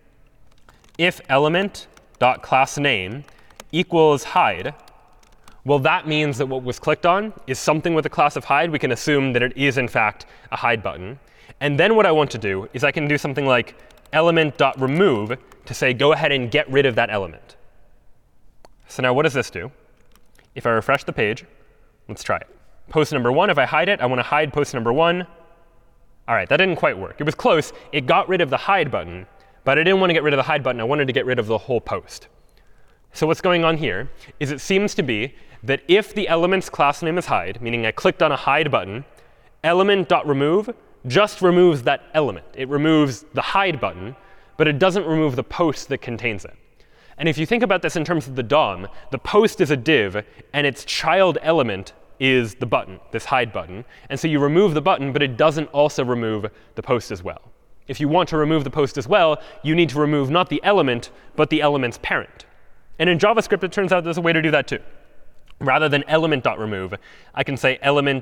if element.className equals hide, well, that means that what was clicked on is something with a class of hide. We can assume that it is, in fact, a hide button. And then what I want to do is I can do something like element.remove to say, go ahead and get rid of that element. So now what does this do? If I refresh the page, let's try it. Post number 1, if I hide it, I want to hide post number 1. All right, that didn't quite work. It was close. It got rid of the hide button, but I didn't want to get rid of the hide button. I wanted to get rid of the whole post. So what's going on here is it seems to be that if the element's class name is hide, meaning I clicked on a hide button, element.remove just removes that element. It removes the hide button, but it doesn't remove the post that contains it. And if you think about this in terms of the DOM, the post is a div, and its child element is the button, this hide button. And so you remove the button, but it doesn't also remove the post as well. If you want to remove the post as well, you need to remove not the element, but the element's parent. And in JavaScript, it turns out there's a way to do that too. Rather than element.remove, I can say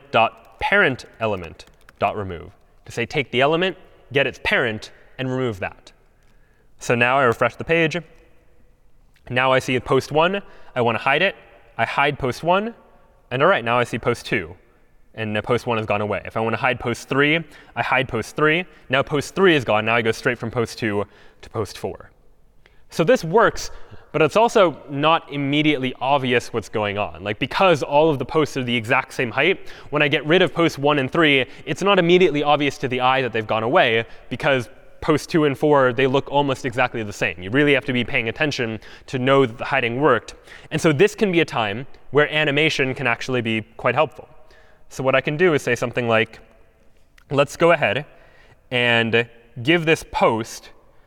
element.parentElement.remove to say take the element, get its parent, and remove that. So now I refresh the page. Now I see post 1. I want to hide it. I hide post 1. And all right, now I see post 2. And post 1 has gone away. If I want to hide post 3, I hide post 3. Now post 3 is gone. Now I go straight from post 2 to post 4. So this works, but it's also not immediately obvious what's going on. Like, because all of the posts are the exact same height, when I get rid of posts 1 and 3, it's not immediately obvious to the eye that they've gone away, because posts 2 and 4, they look almost exactly the same. You really have to be paying attention to know that the hiding worked. And so this can be a time where animation can actually be quite helpful. So what I can do is say something like, let's go ahead and give this post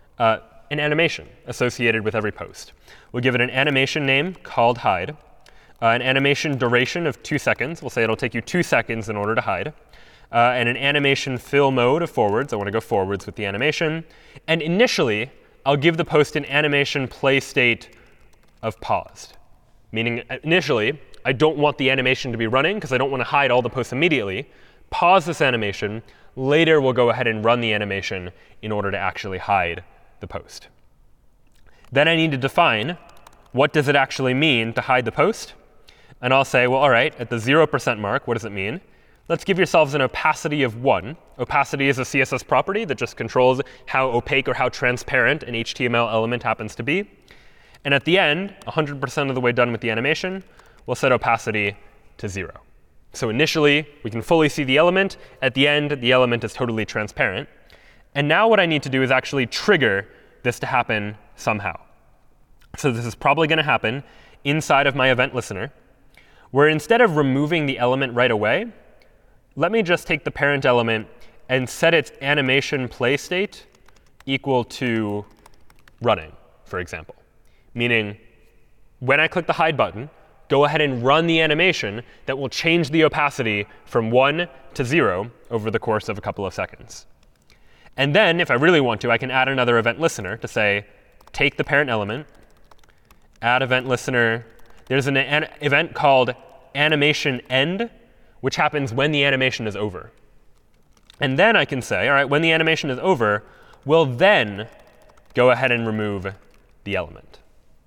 an animation associated with every post. We'll give it an animation name called hide, an animation duration of 2 seconds. We'll say it'll take you 2 seconds in order to hide. And an animation fill mode of forwards. I want to go forwards with the animation. And initially, I'll give the post an animation play state of paused. Meaning, initially, I don't want the animation to be running because I don't want to hide all the posts immediately. Pause this animation. Later, we'll go ahead and run the animation in order to actually hide the post. Then I need to define what does it actually mean to hide the post. And I'll say, well, all right, at the 0% mark, what does it mean? Let's give yourselves an opacity of 1. Opacity is a CSS property that just controls how opaque or how transparent an HTML element happens to be. And at the end, 100% of the way done with the animation, we'll set opacity to 0. So initially, we can fully see the element. At the end, the element is totally transparent. And now what I need to do is actually trigger this to happen somehow. So this is probably going to happen inside of my event listener, where instead of removing the element right away, let me just take the parent element and set its animation play state equal to running, for example. Meaning, when I click the hide button, go ahead and run the animation that will change the opacity from 1 to 0 over the course of a couple of seconds. And then, if I really want to, I can add another event listener to say, take the parent element, add event listener. There's an event called animation end, which happens when the animation is over. And then I can say, all right, when the animation is over, we'll then go ahead and remove the element.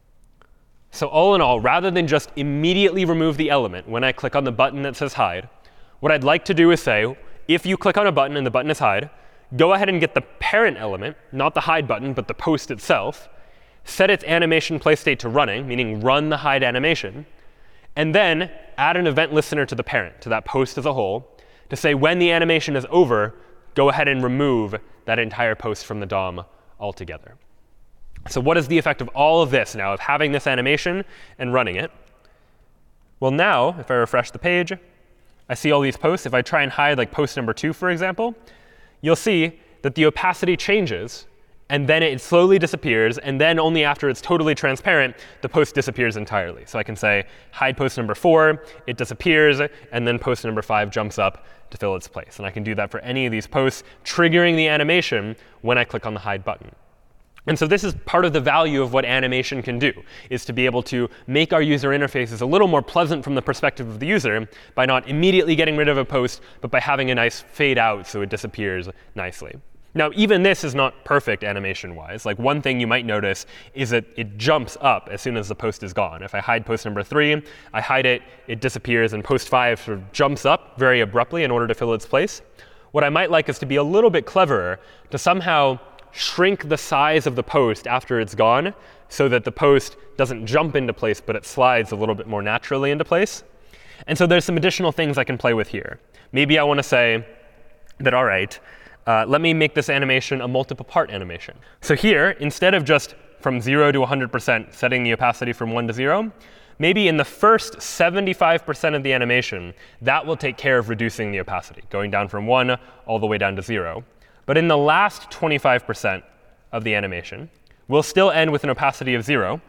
So all in all, rather than just immediately remove the element when I click on the button that says hide, what I'd like to do is say, if you click on a button and the button is hide, go ahead and get the parent element, not the hide button, but the post itself, set its animation play state to running, meaning run the hide animation, and then add an event listener to the parent, to that post as a whole, to say when the animation is over, go ahead and remove that entire post from the DOM altogether. So what is the effect of all of this now, of having this animation and running it? Well, now, if I refresh the page, I see all these posts. If I try and hide like post number 2, for example, you'll see that the opacity changes, and then it slowly disappears, and then only after it's totally transparent, the post disappears entirely. So I can say hide post number 4, it disappears, and then post number 5 jumps up to fill its place. And I can do that for any of these posts, triggering the animation when I click on the hide button. And so this is part of the value of what animation can do, is to be able to make our user interfaces a little more pleasant from the perspective of the user by not immediately getting rid of a post, but by having a nice fade out so it disappears nicely. Now, even this is not perfect animation-wise. Like, one thing you might notice is that it jumps up as soon as the post is gone. If I hide post number 3, I hide it, it disappears, and post 5 sort of jumps up very abruptly in order to fill its place. What I might like is to be a little bit cleverer, to somehow shrink the size of the post after it's gone so that the post doesn't jump into place, but it slides a little bit more naturally into place. And so there's some additional things I can play with here. Maybe I want to say that, all right, let me make this animation a multiple part animation. So here, instead of just from 0 to 100% setting the opacity from 1 to 0, maybe in the first 75% of the animation, that will take care of reducing the opacity, going down from 1 all the way down to 0. But in the last 25% of the animation, we'll still end with an opacity of 0.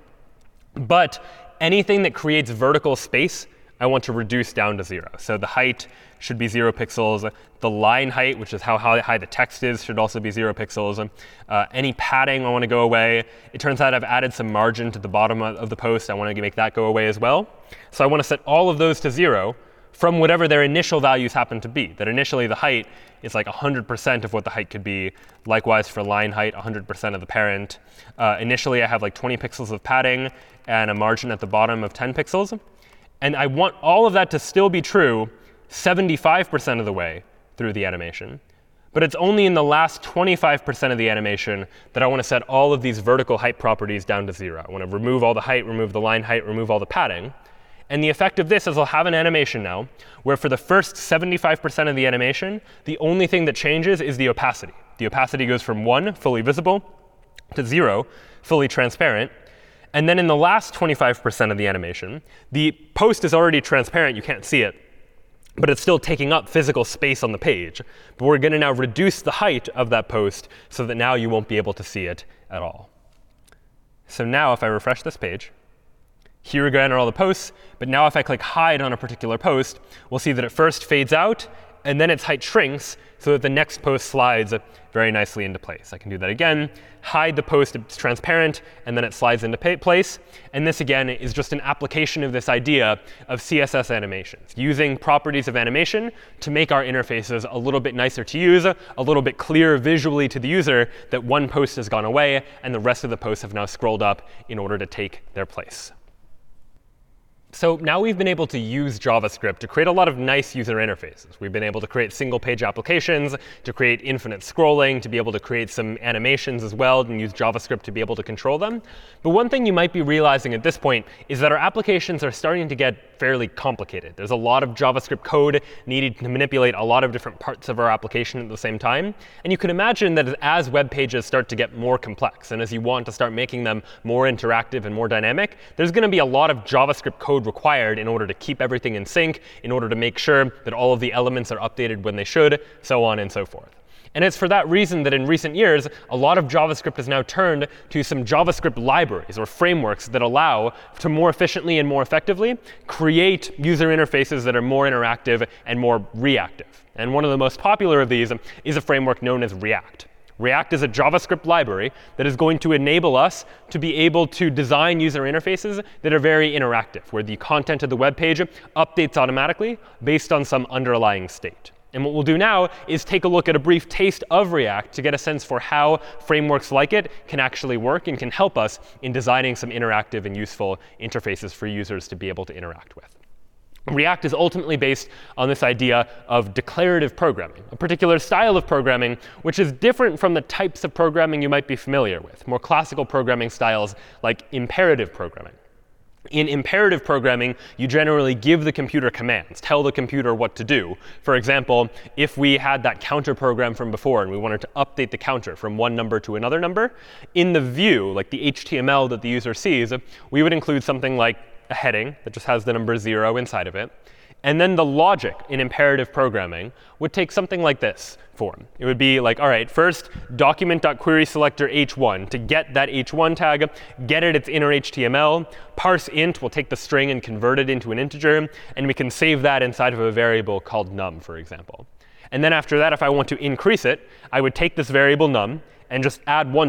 But anything that creates vertical space, I want to reduce down to 0. So the height should be 0 pixels. The line height, which is how high the text is, should also be 0 pixels. Any padding, I want to go away. It turns out I've added some margin to the bottom of the post. I want to make that go away as well. So I want to set all of those to 0 from whatever their initial values happen to be. That initially the height is like 100% of what the height could be. Likewise for line height, 100% of the parent. Initially I have like 20 pixels of padding and a margin at the bottom of 10 pixels. And I want all of that to still be true 75% of the way through the animation. But it's only in the last 25% of the animation that I want to set all of these vertical height properties down to 0. I want to remove all the height, remove the line height, remove all the padding. And the effect of this is I'll have an animation now where for the first 75% of the animation, the only thing that changes is the opacity. The opacity goes from 1, fully visible, to 0, fully transparent. And then in the last 25% of the animation, the post is already transparent. You can't see it. But it's still taking up physical space on the page. But we're going to now reduce the height of that post so that now you won't be able to see it at all. So now if I refresh this page, here again are all the posts. But now if I click hide on a particular post, we'll see that it first fades out, and then its height shrinks so that the next post slides very nicely into place. I can do that again. Hide the post, it's transparent, and then it slides into place. And this, again, is just an application of this idea of CSS animations, using properties of animation to make our interfaces a little bit nicer to use, a little bit clearer visually to the user that one post has gone away, and the rest of the posts have now scrolled up in order to take their place. So now we've been able to use JavaScript to create a lot of nice user interfaces. We've been able to create single-page applications, to create infinite scrolling, to be able to create some animations as well, and use JavaScript to be able to control them. But one thing you might be realizing at this point is that our applications are starting to get fairly complicated. There's a lot of JavaScript code needed to manipulate a lot of different parts of our application at the same time. And you can imagine that as web pages start to get more complex, and as you want to start making them more interactive and more dynamic, there's going to be a lot of JavaScript code required in order to keep everything in sync, in order to make sure that all of the elements are updated when they should, so on and so forth. And it's for that reason that in recent years, a lot of JavaScript has now turned to some JavaScript libraries or frameworks that allow to more efficiently and more effectively create user interfaces that are more interactive and more reactive. And one of the most popular of these is a framework known as React. React is a JavaScript library that is going to enable us to be able to design user interfaces that are very interactive, where the content of the web page updates automatically based on some underlying state. And what we'll do now is take a look at a brief taste of React to get a sense for how frameworks like it can actually work and can help us in designing some interactive and useful interfaces for users to be able to interact with. React is ultimately based on this idea of declarative programming, a particular style of programming which is different from the types of programming you might be familiar with, more classical programming styles like imperative programming. In imperative programming, you generally give the computer commands, tell the computer what to do. For example, if we had that counter program from before and we wanted to update the counter from one number to another number, in the view, like the HTML that the user sees, we would include something like a heading that just has the number 0 inside of it. And then the logic in imperative programming would take something like this form. It would be like, all right, first document.querySelector h1 to get that h1 tag, get it its inner HTML, parse int, we'll take the string and convert it into an integer, and we can save that inside of a variable called num, for example. And then after that, if I want to increase it, I would take this variable num and just add 1 to it.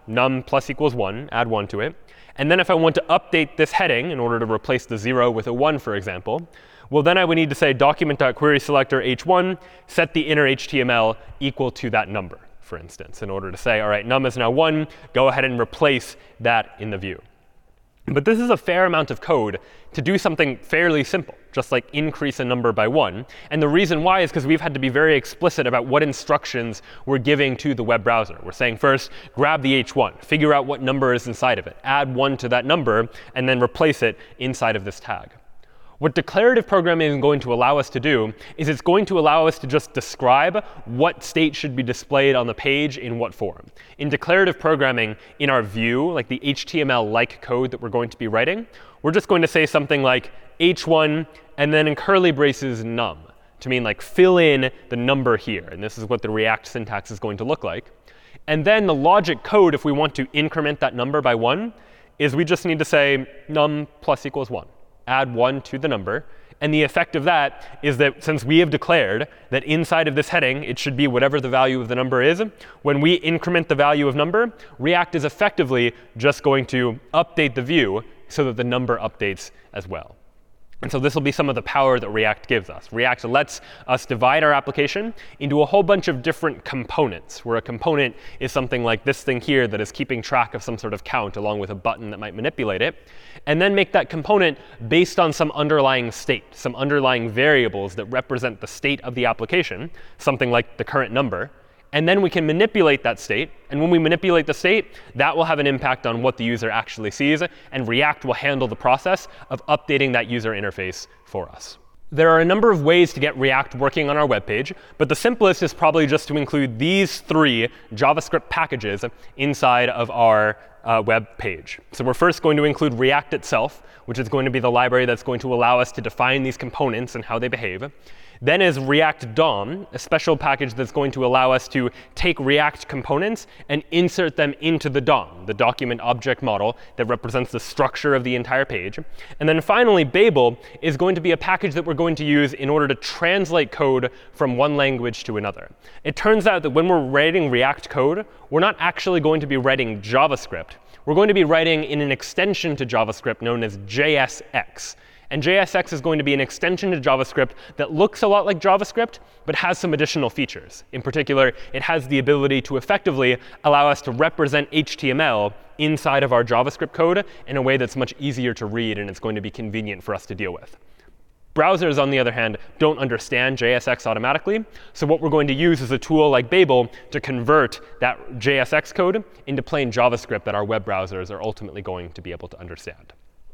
num plus equals 1, add 1 to it. And then if I want to update this heading in order to replace the 0 with a 1, for example, well, then I would need to say document.querySelector h1, set the inner HTML equal to that number, for instance, in order to say, all right, num is now 1, go ahead and replace that in the view. But this is a fair amount of code to do something fairly simple, just like increase a number by 1. And the reason why is because we've had to be very explicit about what instructions we're giving to the web browser. We're saying first, grab the h1, figure out what number is inside of it, add 1 to that number, and then replace it inside of this tag. What declarative programming is going to allow us to do is it's going to allow us to just describe what state should be displayed on the page in what form. In declarative programming, in our view, like the HTML-like code that we're going to be writing, we're just going to say something like h1 and then in curly braces num to mean like fill in the number here. And this is what the React syntax is going to look like. And then the logic code, if we want to increment that number by 1, is we just need to say num plus equals 1. Add 1 to the number. And the effect of that is that since we have declared that inside of this heading, it should be whatever the value of the number is, when we increment the value of number, React is effectively just going to update the view so that the number updates as well. And so this will be some of the power that React gives us. React lets us divide our application into a whole bunch of different components, where a component is something like this thing here that is keeping track of some sort of count along with a button that might manipulate it, and then make that component based on some underlying state, some underlying variables that represent the state of the application, something like the current number. And then we can manipulate that state. And when we manipulate the state, that will have an impact on what the user actually sees. And React will handle the process of updating that user interface for us. There are a number of ways to get React working on our web page. But the simplest is probably just to include these 3 JavaScript packages inside of our web page. So we're first going to include React itself, which is going to be the library that's going to allow us to define these components and how they behave. Then is React DOM, a special package that's going to allow us to take React components and insert them into the DOM, the document object model that represents the structure of the entire page. And then finally, Babel is going to be a package that we're going to use in order to translate code from one language to another. It turns out that when we're writing React code, we're not actually going to be writing JavaScript. We're going to be writing in an extension to JavaScript known as JSX. And JSX is going to be an extension to JavaScript that looks a lot like JavaScript, but has some additional features. In particular, it has the ability to effectively allow us to represent HTML inside of our JavaScript code in a way that's much easier to read, and it's going to be convenient for us to deal with. Browsers, on the other hand, don't understand JSX automatically. So what we're going to use is a tool like Babel to convert that JSX code into plain JavaScript that our web browsers are ultimately going to be able to understand.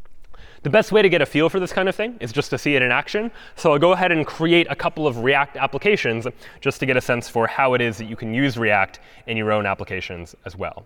The best way to get a feel for this kind of thing is just to see it in action. So I'll go ahead and create a couple of React applications just to get a sense for how it is that you can use React in your own applications as well.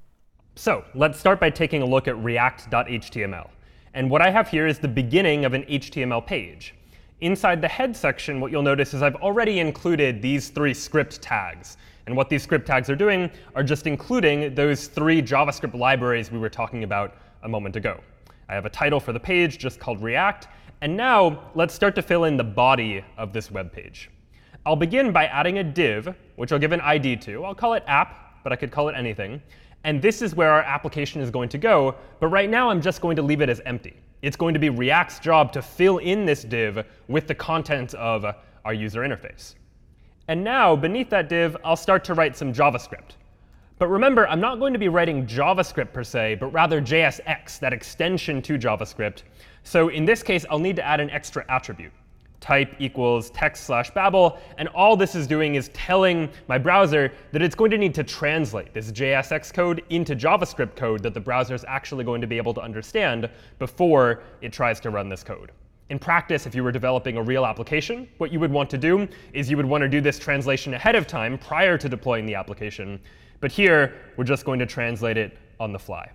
So let's start by taking a look at react.html. And what I have here is the beginning of an HTML page. Inside the head section, what you'll notice is I've already included these 3 script tags. And what these script tags are doing are just including those 3 JavaScript libraries we were talking about a moment ago. I have a title for the page just called React. And now let's start to fill in the body of this web page. I'll begin by adding a div, which I'll give an ID to. I'll call it app, but I could call it anything. And this is where our application is going to go. But right now, I'm just going to leave it as empty. It's going to be React's job to fill in this div with the content of our user interface. And now, beneath that div, I'll start to write some JavaScript. But remember, I'm not going to be writing JavaScript per se, but rather JSX, that extension to JavaScript. So in this case, I'll need to add an extra attribute. Type equals text/Babel. And all this is doing is telling my browser that it's going to need to translate this JSX code into JavaScript code that the browser is actually going to be able to understand before it tries to run this code. In practice, if you were developing a real application, what you would want to do is you would want to do this translation ahead of time prior to deploying the application. But here, we're just going to translate it on the fly.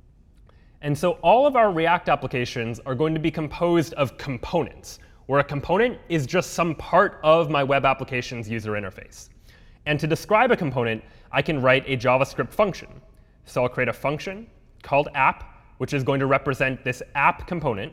And so all of our React applications are going to be composed of components, where a component is just some part of my web application's user interface. And to describe a component, I can write a JavaScript function. So I'll create a function called app, which is going to represent this app component.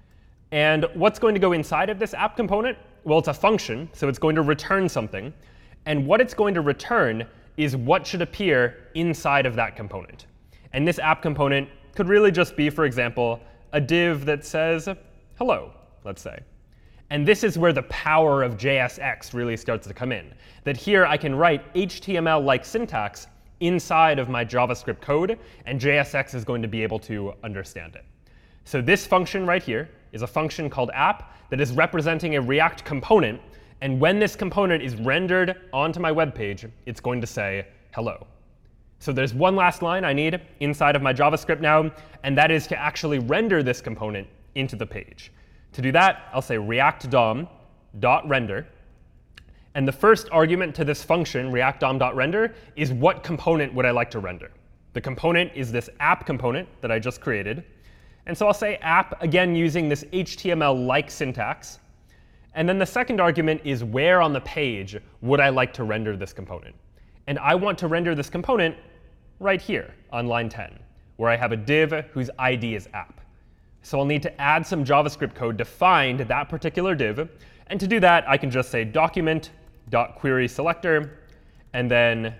And what's going to go inside of this app component? Well, it's a function, so it's going to return something. And what it's going to return is what should appear inside of that component. And this app component could really just be, for example, a div that says hello, let's say. And this is where the power of JSX really starts to come in. That here I can write HTML-like syntax inside of my JavaScript code, and JSX is going to be able to understand it. So this function right here is a function called app that is representing a React component. And when this component is rendered onto my web page, it's going to say hello. So there's one last line I need inside of my JavaScript now, and that is to actually render this component into the page. To do that, I'll say React DOM.render. And the first argument to this function, React DOM.render, is what component would I like to render. The component is this app component that I just created. And so I'll say app, again using this HTML-like syntax. And then the second argument is where on the page would I like to render this component. And I want to render this component right here on line 10, where I have a div whose ID is app. So I'll need to add some JavaScript code to find that particular div. And to do that, I can just say document.querySelector, and then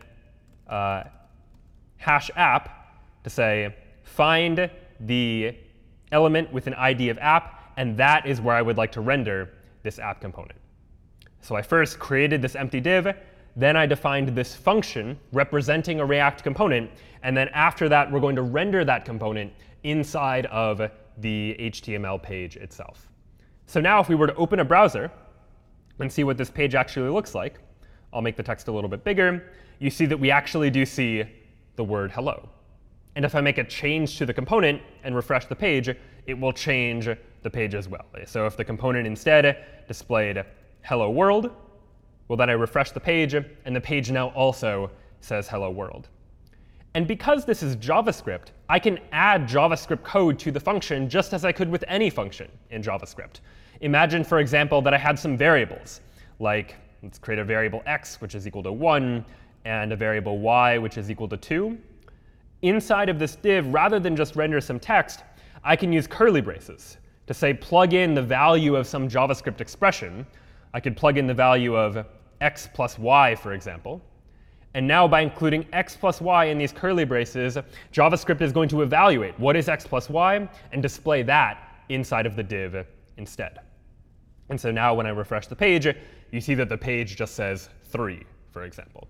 hash app to say find the element with an ID of app, and that is where I would like to render this app component. So I first created this empty div. Then I defined this function representing a React component. And then after that, we're going to render that component inside of the HTML page itself. So now if we were to open a browser and see what this page actually looks like, I'll make the text a little bit bigger. You see that we actually do see the word hello. And if I make a change to the component and refresh the page, it will change the page as well. So if the component instead displayed hello world, well, then I refresh the page, and the page now also says hello world. And because this is JavaScript, I can add JavaScript code to the function just as I could with any function in JavaScript. Imagine, for example, that I had some variables, like let's create a variable x, which is equal to 1, and a variable y, which is equal to 2. Inside of this div, rather than just render some text, I can use curly braces to say plug in the value of some JavaScript expression. I could plug in the value of x plus y, for example. And now by including x plus y in these curly braces, JavaScript is going to evaluate what is x plus y and display that inside of the div instead. And so now when I refresh the page, you see that the page just says 3, for example.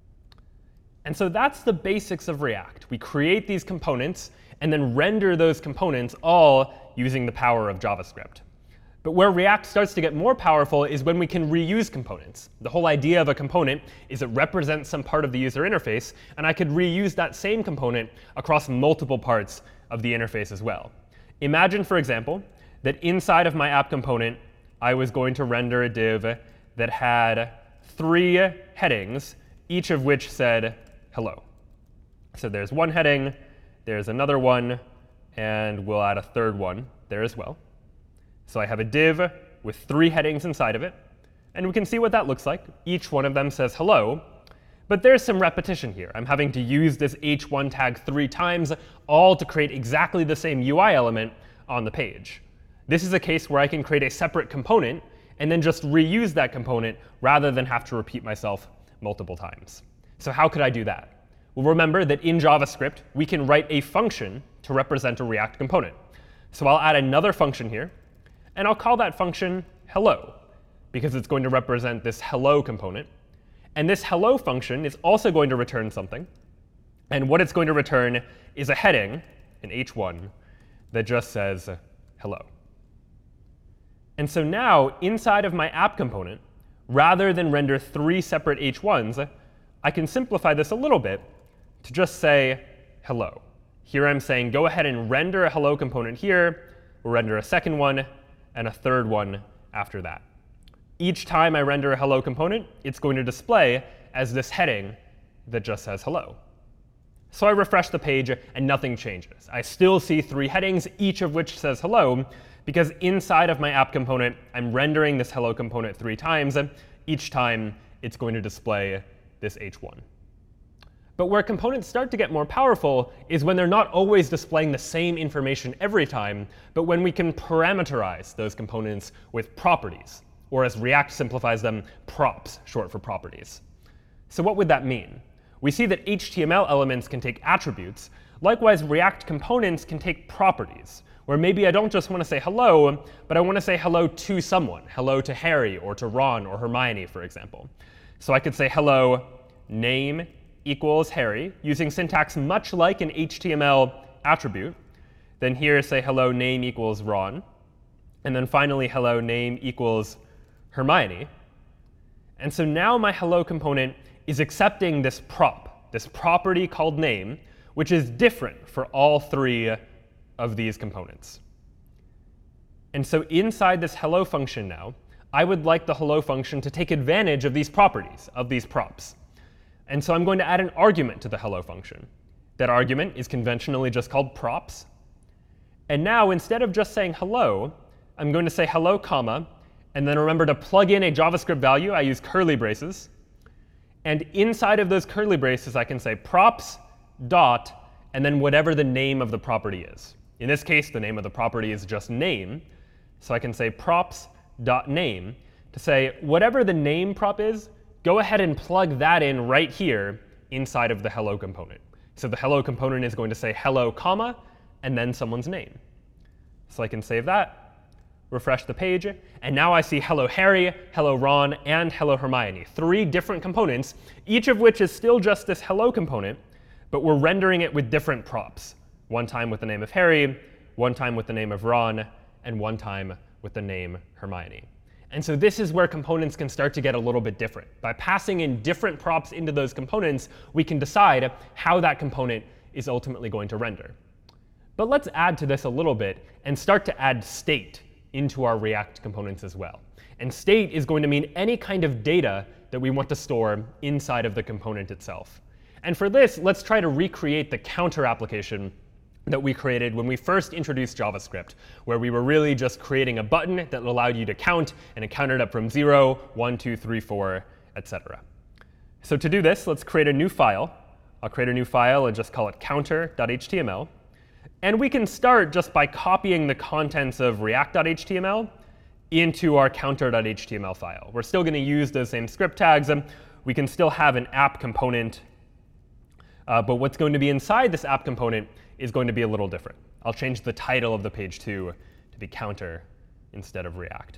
And so that's the basics of React. We create these components and then render those components all using the power of JavaScript. But where React starts to get more powerful is when we can reuse components. The whole idea of a component is it represents some part of the user interface, and I could reuse that same component across multiple parts of the interface as well. Imagine, for example, that inside of my app component, I was going to render a div that had 3 headings, each of which said hello. So there's one heading, there's another one, and we'll add a third one there as well. So I have a div with 3 headings inside of it. And we can see what that looks like. Each one of them says hello. But there's some repetition here. I'm having to use this h1 tag 3 times, all to create exactly the same UI element on the page. This is a case where I can create a separate component and then just reuse that component rather than have to repeat myself multiple times. So how could I do that? Well, remember that in JavaScript, we can write a function to represent a React component. So I'll add another function here. And I'll call that function hello, because it's going to represent this hello component. And this hello function is also going to return something. And what it's going to return is a heading, an h1, that just says hello. And so now, inside of my app component, rather than render 3 separate h1s, I can simplify this a little bit to just say hello. Here I'm saying go ahead and render a hello component here, we'll render a second one, and a third one after that. Each time I render a hello component, it's going to display as this heading that just says hello. So I refresh the page, and nothing changes. I still see 3 headings, each of which says hello, because inside of my app component, I'm rendering this hello component 3 times. Each time, it's going to display this h1. But where components start to get more powerful is when they're not always displaying the same information every time, but when we can parameterize those components with properties, or as React simplifies them, props, short for properties. So what would that mean? We see that HTML elements can take attributes, Likewise, React components can take properties, where maybe I don't just want to say hello, but I want to say hello to someone, hello to Harry or to Ron or Hermione, for example. So I could say hello name equals Harry, using syntax much like an HTML attribute. Then here say hello name equals Ron. And then finally hello name equals Hermione. And so now my hello component is accepting this prop, this property called name, which is different for all three of these components. And so inside this hello function now, I would like the hello function to take advantage of these properties, of these props. And so I'm going to add an argument to the hello function. That argument is conventionally just called props. And now instead of just saying hello, I'm going to say hello, comma, and then remember to plug in a JavaScript value. I use curly braces. And inside of those curly braces, I can say props dot, and then whatever the name of the property is. In this case, the name of the property is just name. So I can say props dot name to say whatever the name prop is, go ahead and plug that in right here inside of the hello component. So the hello component is going to say hello, comma, and then someone's name. So I can save that, refresh the page, and now I see hello Harry, hello Ron, and hello Hermione. Three different components, each of which is still just this hello component, but we're rendering it with different props. One time with the name of Harry, one time with the name of Ron, and one time with the name Hermione. And so this is where components can start to get a little bit different. By passing in different props into those components, we can decide how that component is ultimately going to render. But let's add to this a little bit and start to add state into our React components as well. And state is going to mean any kind of data that we want to store inside of the component itself. And for this, let's try to recreate the counter application that we created when we first introduced JavaScript, where we were really just creating a button that allowed you to count, and it counted up from 0, 1, 2, 3, 4, etc. So to do this, let's create a new file. I'll create a new file and just call it counter.html. And we can start just by copying the contents of react.html into our counter.html file. We're still going to use those same script tags. We can still have an app component. But what's going to be inside this app component is going to be a little different. I'll change the title of the page to be counter instead of React.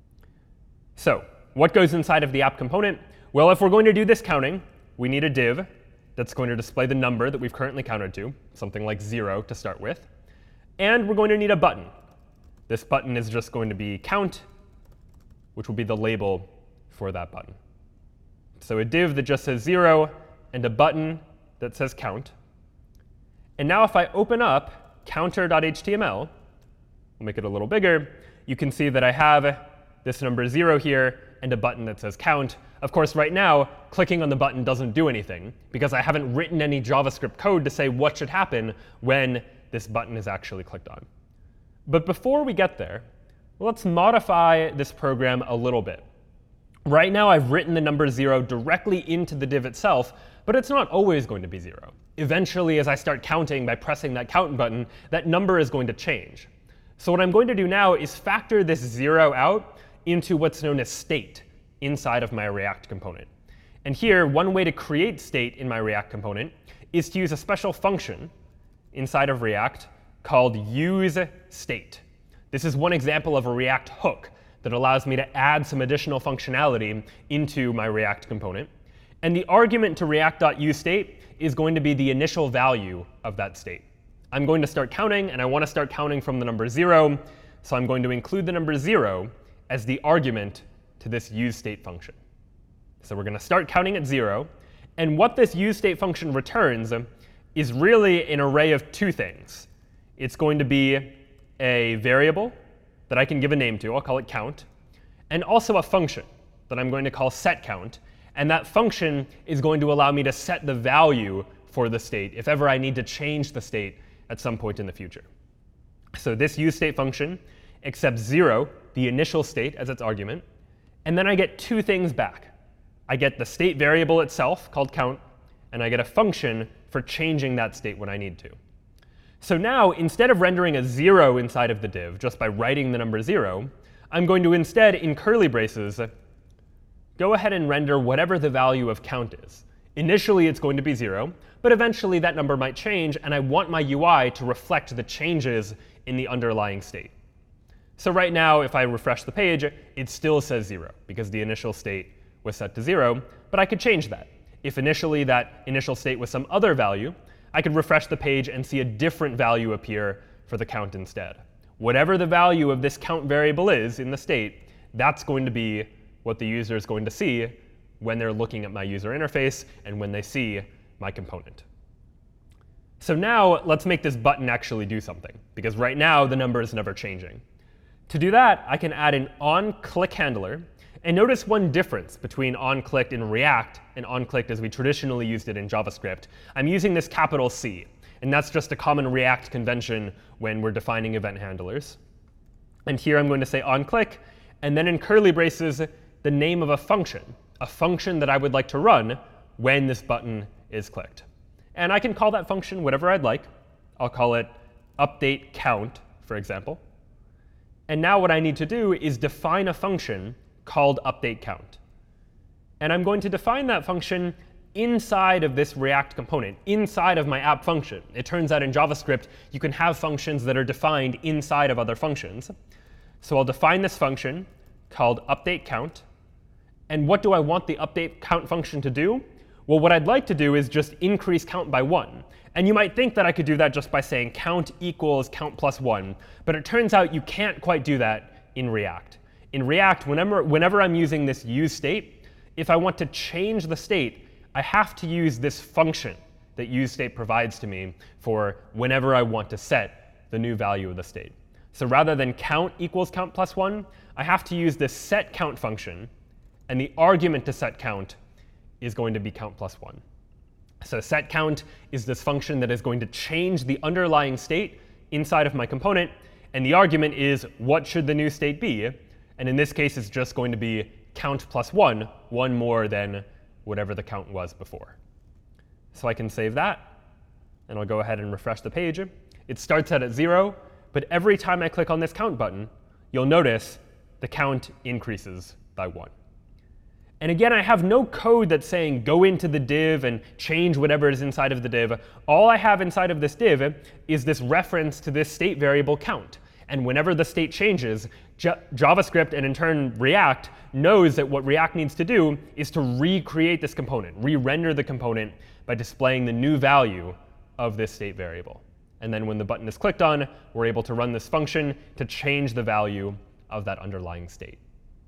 So what goes inside of the app component? Well, if we're going to do this counting, we need a div that's going to display the number that we've currently counted to, something like 0 to start with. And we're going to need a button. This button is just going to be count, which will be the label for that button. So a div that just says 0 and a button that says count. And now if I open up counter.html, we'll make it a little bigger, you can see that I have this number 0 here and a button that says count. Of course, right now, clicking on the button doesn't do anything, because I haven't written any JavaScript code to say what should happen when this button is actually clicked on. But before we get there, let's modify this program a little bit. Right now, I've written the number 0 directly into the div itself, but it's not always going to be 0. Eventually, as I start counting by pressing that count button, that number is going to change. So what I'm going to do now is factor this 0 out into what's known as state inside of my React component. And here, one way to create state in my React component is to use a special function inside of React called useState. This is one example of a React hook that allows me to add some additional functionality into my React component. And the argument to react.useState is going to be the initial value of that state. I'm going to start counting, and I want to start counting from the number 0. So I'm going to include the number 0 as the argument to this useState function. So we're going to start counting at 0. And what this useState function returns is really an array of two things. It's going to be a variable that I can give a name to. I'll call it count. And also a function that I'm going to call setCount. And that function is going to allow me to set the value for the state if ever I need to change the state at some point in the future. So this useState function accepts 0, the initial state, as its argument. And then I get two things back. I get the state variable itself, called count, and I get a function for changing that state when I need to. So now, instead of rendering a 0 inside of the div just by writing the number 0, I'm going to instead, in curly braces, go ahead and render whatever the value of count is. Initially, it's going to be 0, but eventually that number might change, and I want my UI to reflect the changes in the underlying state. So right now, if I refresh the page, it still says 0, because the initial state was set to 0, but I could change that. If initially that initial state was some other value, I could refresh the page and see a different value appear for the count instead. Whatever the value of this count variable is in the state, that's going to be what the user is going to see when they're looking at my user interface and when they see my component. So now let's make this button actually do something, because right now the number is never changing. To do that, I can add an onClick handler. And notice one difference between onClicked in React and onClicked as we traditionally used it in JavaScript. I'm using this capital C, and that's just a common React convention when we're defining event handlers. And here I'm going to say onClick, and then in curly braces, the name of a function that I would like to run when this button is clicked. And I can call that function whatever I'd like. I'll call it update count, for example. And now what I need to do is define a function called update count. And I'm going to define that function inside of this React component, inside of my app function. It turns out in JavaScript, you can have functions that are defined inside of other functions. So I'll define this function called update count. And what do I want the update count function to do? Well, what I'd like to do is just increase count by 1. And you might think that I could do that just by saying count equals count plus 1. But it turns out you can't quite do that in React. In React, whenever I'm using this useState, if I want to change the state, I have to use this function that useState provides to me for whenever I want to set the new value of the state. So rather than count equals count plus 1, I have to use this setCount function. And the argument to setCount is going to be count plus 1. So setCount is this function that is going to change the underlying state inside of my component. And the argument is, what should the new state be? And in this case, it's just going to be count plus 1, one more than whatever the count was before. So I can save that. And I'll go ahead and refresh the page. It starts out at 0. But every time I click on this count button, you'll notice the count increases by 1. And again, I have no code that's saying go into the div and change whatever is inside of the div. All I have inside of this div is this reference to this state variable count. And whenever the state changes, JavaScript and in turn React knows that what React needs to do is to recreate this component, re-render the component by displaying the new value of this state variable. And then when the button is clicked on, we're able to run this function to change the value of that underlying state.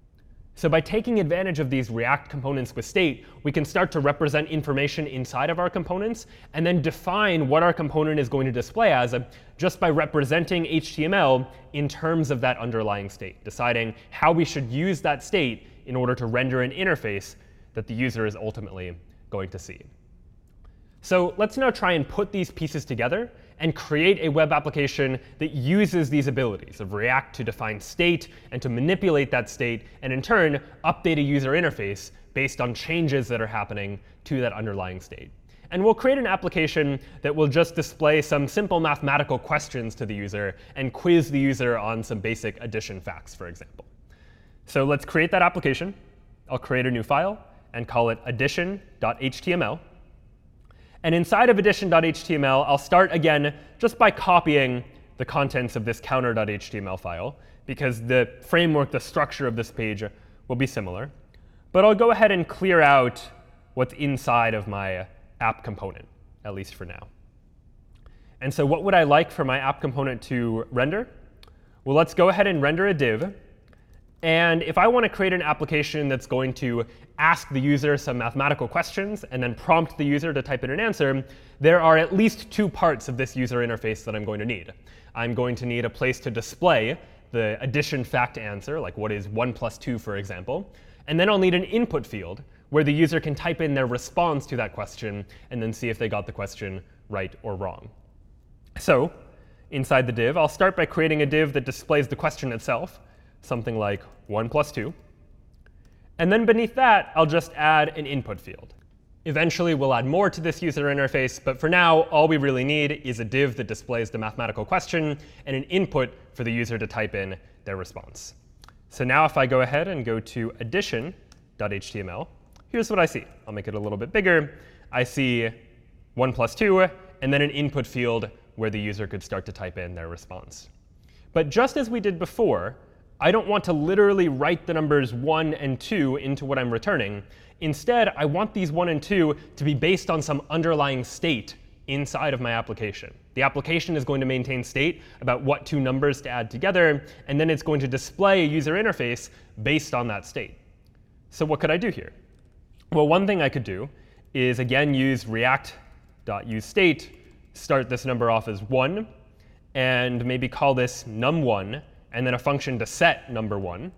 So by taking advantage of these React components with state, we can start to represent information inside of our components and then define what our component is going to display as just by representing HTML in terms of that underlying state, deciding how we should use that state in order to render an interface that the user is ultimately going to see. So let's now try and put these pieces together and create a web application that uses these abilities of React to define state and to manipulate that state, and in turn, update a user interface based on changes that are happening to that underlying state. And we'll create an application that will just display some simple mathematical questions to the user and quiz the user on some basic addition facts, for example. So let's create that application. I'll create a new file and call it addition.html. And inside of addition.html, I'll start again just by copying the contents of this counter.html file, because the framework, the structure of this page will be similar. But I'll go ahead and clear out what's inside of my app component, at least for now. And so what would I like for my app component to render? Well, let's go ahead and render a div. And if I want to create an application that's going to ask the user some mathematical questions and then prompt the user to type in an answer, there are at least two parts of this user interface that I'm going to need. I'm going to need a place to display the addition fact answer, like what is 1 plus 2, for example. And then I'll need an input field where the user can type in their response to that question and then see if they got the question right or wrong. So inside the div, I'll start by creating a div that displays the question itself, something like 1 plus 2. And then beneath that, I'll just add an input field. Eventually, we'll add more to this user interface. But for now, all we really need is a div that displays the mathematical question and an input for the user to type in their response. So now if I go ahead and go to addition.html, here's what I see. I'll make it a little bit bigger. I see 1 plus 2, and then an input field where the user could start to type in their response. But just as we did before, I don't want to literally write the numbers 1 and 2 into what I'm returning. Instead, I want these 1 and 2 to be based on some underlying state inside of my application. The application is going to maintain state about what two numbers to add together, and then it's going to display a user interface based on that state. So what could I do here? Well, one thing I could do is, again, use react.useState, start this number off as 1, and maybe call this num1, and then a function to set number 1.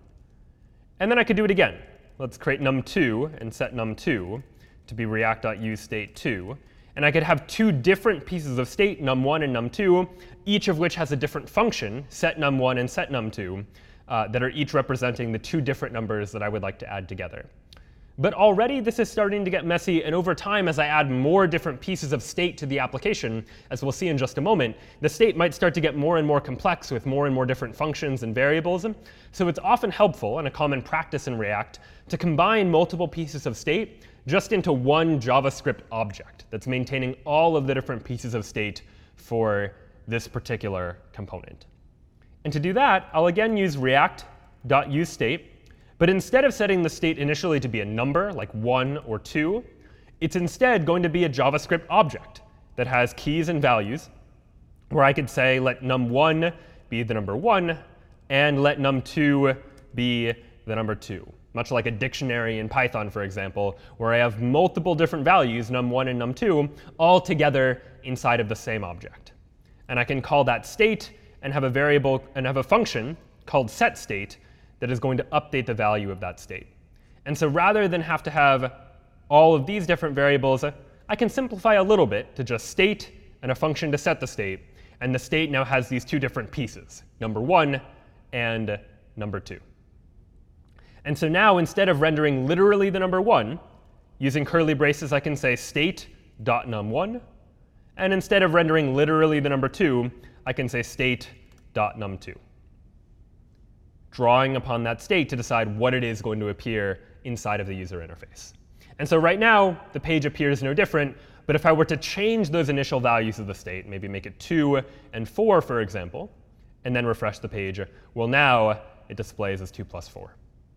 And then I could do it again. Let's create num2 and set num2 to be react.useState2. And I could have two different pieces of state, num1 and num2, each of which has a different function, set num1 and set num2, that are each representing the two different numbers that I would like to add together. But already this is starting to get messy, and over time, as I add more different pieces of state to the application, as we'll see in just a moment, the state might start to get more and more complex with more and more different functions and variables. So it's often helpful, and a common practice in React, to combine multiple pieces of state just into one JavaScript object that's maintaining all of the different pieces of state for this particular component. And to do that, I'll again use react.useState. But instead of setting the state initially to be a number, like 1 or 2, it's instead going to be a JavaScript object that has keys and values, where I could say let num1 be the number 1, and let num2 be the number 2. Much like a dictionary in Python, for example, where I have multiple different values, num1 and num2, all together inside of the same object. And I can call that state and have a variable and have a function called setState that is going to update the value of that state. And so rather than have to have all of these different variables, I can simplify a little bit to just state and a function to set the state. And the state now has these two different pieces, number 1 and number 2. And so now, instead of rendering literally the number 1, using curly braces, I can say state.num1. And instead of rendering literally the number 2, I can say state.num2, drawing upon that state to decide what it is going to appear inside of the user interface. And so right now, the page appears no different. But if I were to change those initial values of the state, maybe make it 2 and 4, for example, and then refresh the page, well, now it displays as 2 plus 4.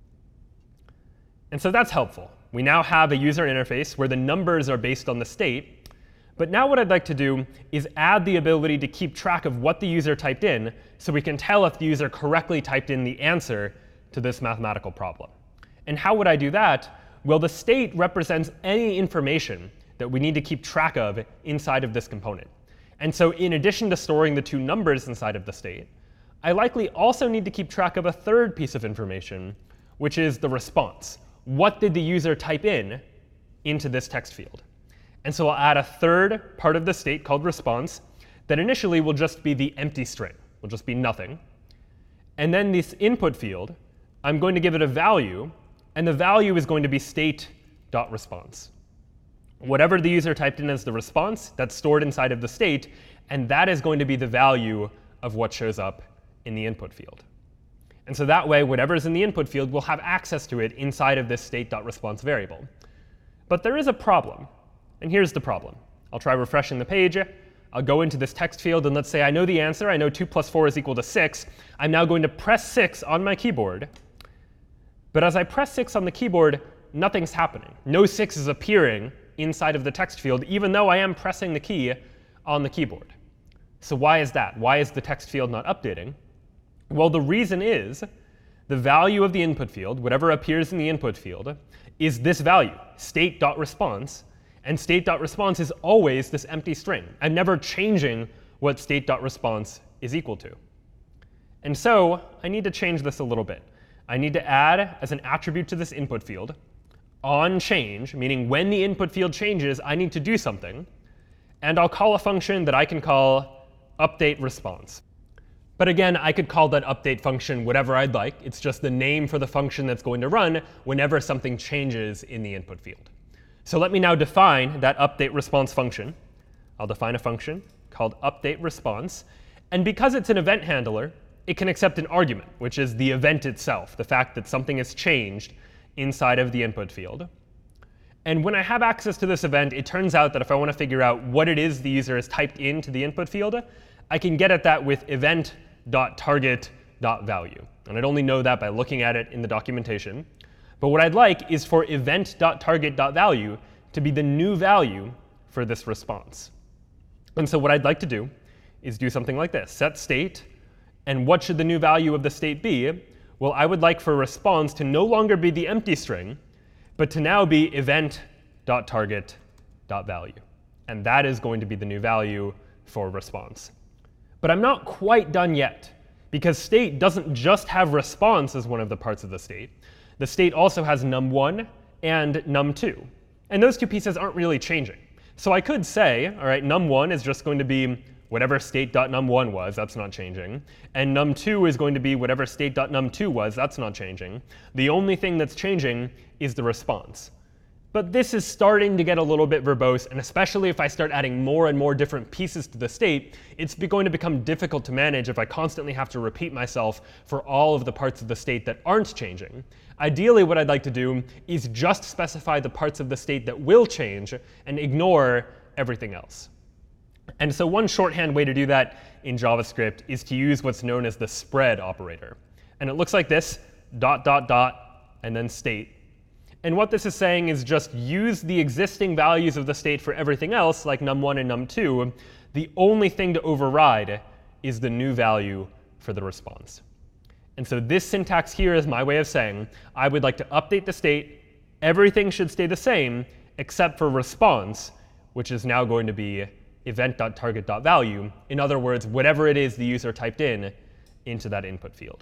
And so that's helpful. We now have a user interface where the numbers are based on the state. But now what I'd like to do is add the ability to keep track of what the user typed in, so we can tell if the user correctly typed in the answer to this mathematical problem. And how would I do that? Well, the state represents any information that we need to keep track of inside of this component. And so in addition to storing the two numbers inside of the state, I likely also need to keep track of a third piece of information, which is the response. What did the user type in into this text field? And so I'll add a third part of the state called response that initially will just be the empty string. Will just be nothing. And then this input field, I'm going to give it a value. And the value is going to be state.response. Whatever the user typed in as the response, that's stored inside of the state. And that is going to be the value of what shows up in the input field. And so that way, whatever is in the input field will have access to it inside of this state.response variable. But there is a problem. And here's the problem. I'll try refreshing the page. I'll go into this text field, and let's say I know the answer. I know 2 plus 4 is equal to 6. I'm now going to press 6 on my keyboard. But as I press 6 on the keyboard, nothing's happening. No 6 is appearing inside of the text field, even though I am pressing the key on the keyboard. So why is that? Why is the text field not updating? Well, the reason is the value of the input field, whatever appears in the input field, is this value, state.response. And state.response is always this empty string. I'm never changing what state.response is equal to. And so I need to change this a little bit. I need to add, as an attribute to this input field, onChange, meaning when the input field changes, I need to do something. And I'll call a function that I can call updateResponse. But again, I could call that update function whatever I'd like. It's just the name for the function that's going to run whenever something changes in the input field. So let me now define that updateResponse function. I'll define a function called updateResponse. And because it's an event handler, it can accept an argument, which is the event itself, the fact that something has changed inside of the input field. And when I have access to this event, it turns out that if I want to figure out what it is the user has typed into the input field, I can get at that with event.target.value. And I'd only know that by looking at it in the documentation. But what I'd like is for event.target.value to be the new value for this response. And so what I'd like to do is do something like this. Set state. And what should the new value of the state be? Well, I would like for response to no longer be the empty string, but to now be event.target.value. And that is going to be the new value for response. But I'm not quite done yet, because state doesn't just have response as one of the parts of the state. The state also has num1 and num2. And those two pieces aren't really changing. So I could say, all right, num1 is just going to be whatever state.num1 was, that's not changing. And num2 is going to be whatever state.num2 was, that's not changing. The only thing that's changing is the response. But this is starting to get a little bit verbose, and especially if I start adding more and more different pieces to the state, it's going to become difficult to manage if I constantly have to repeat myself for all of the parts of the state that aren't changing. Ideally, what I'd like to do is just specify the parts of the state that will change and ignore everything else. And so one shorthand way to do that in JavaScript is to use what's known as the spread operator. And it looks like this, ... and then state. And what this is saying is just use the existing values of the state for everything else, like num1 and num2. The only thing to override is the new value for the response. And so this syntax here is my way of saying I would like to update the state. Everything should stay the same except for response, which is now going to be event.target.value. In other words, whatever it is the user typed into that input field.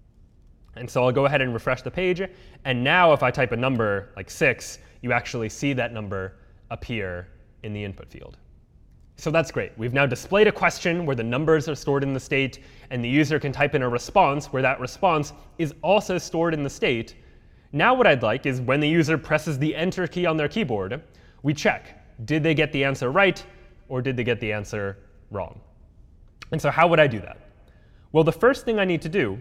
And so I'll go ahead and refresh the page. And now if I type a number like 6, you actually see that number appear in the input field. So that's great. We've now displayed a question where the numbers are stored in the state, and the user can type in a response where that response is also stored in the state. Now what I'd like is when the user presses the Enter key on their keyboard, we check, did they get the answer right, or did they get the answer wrong? And so how would I do that? Well, the first thing I need to do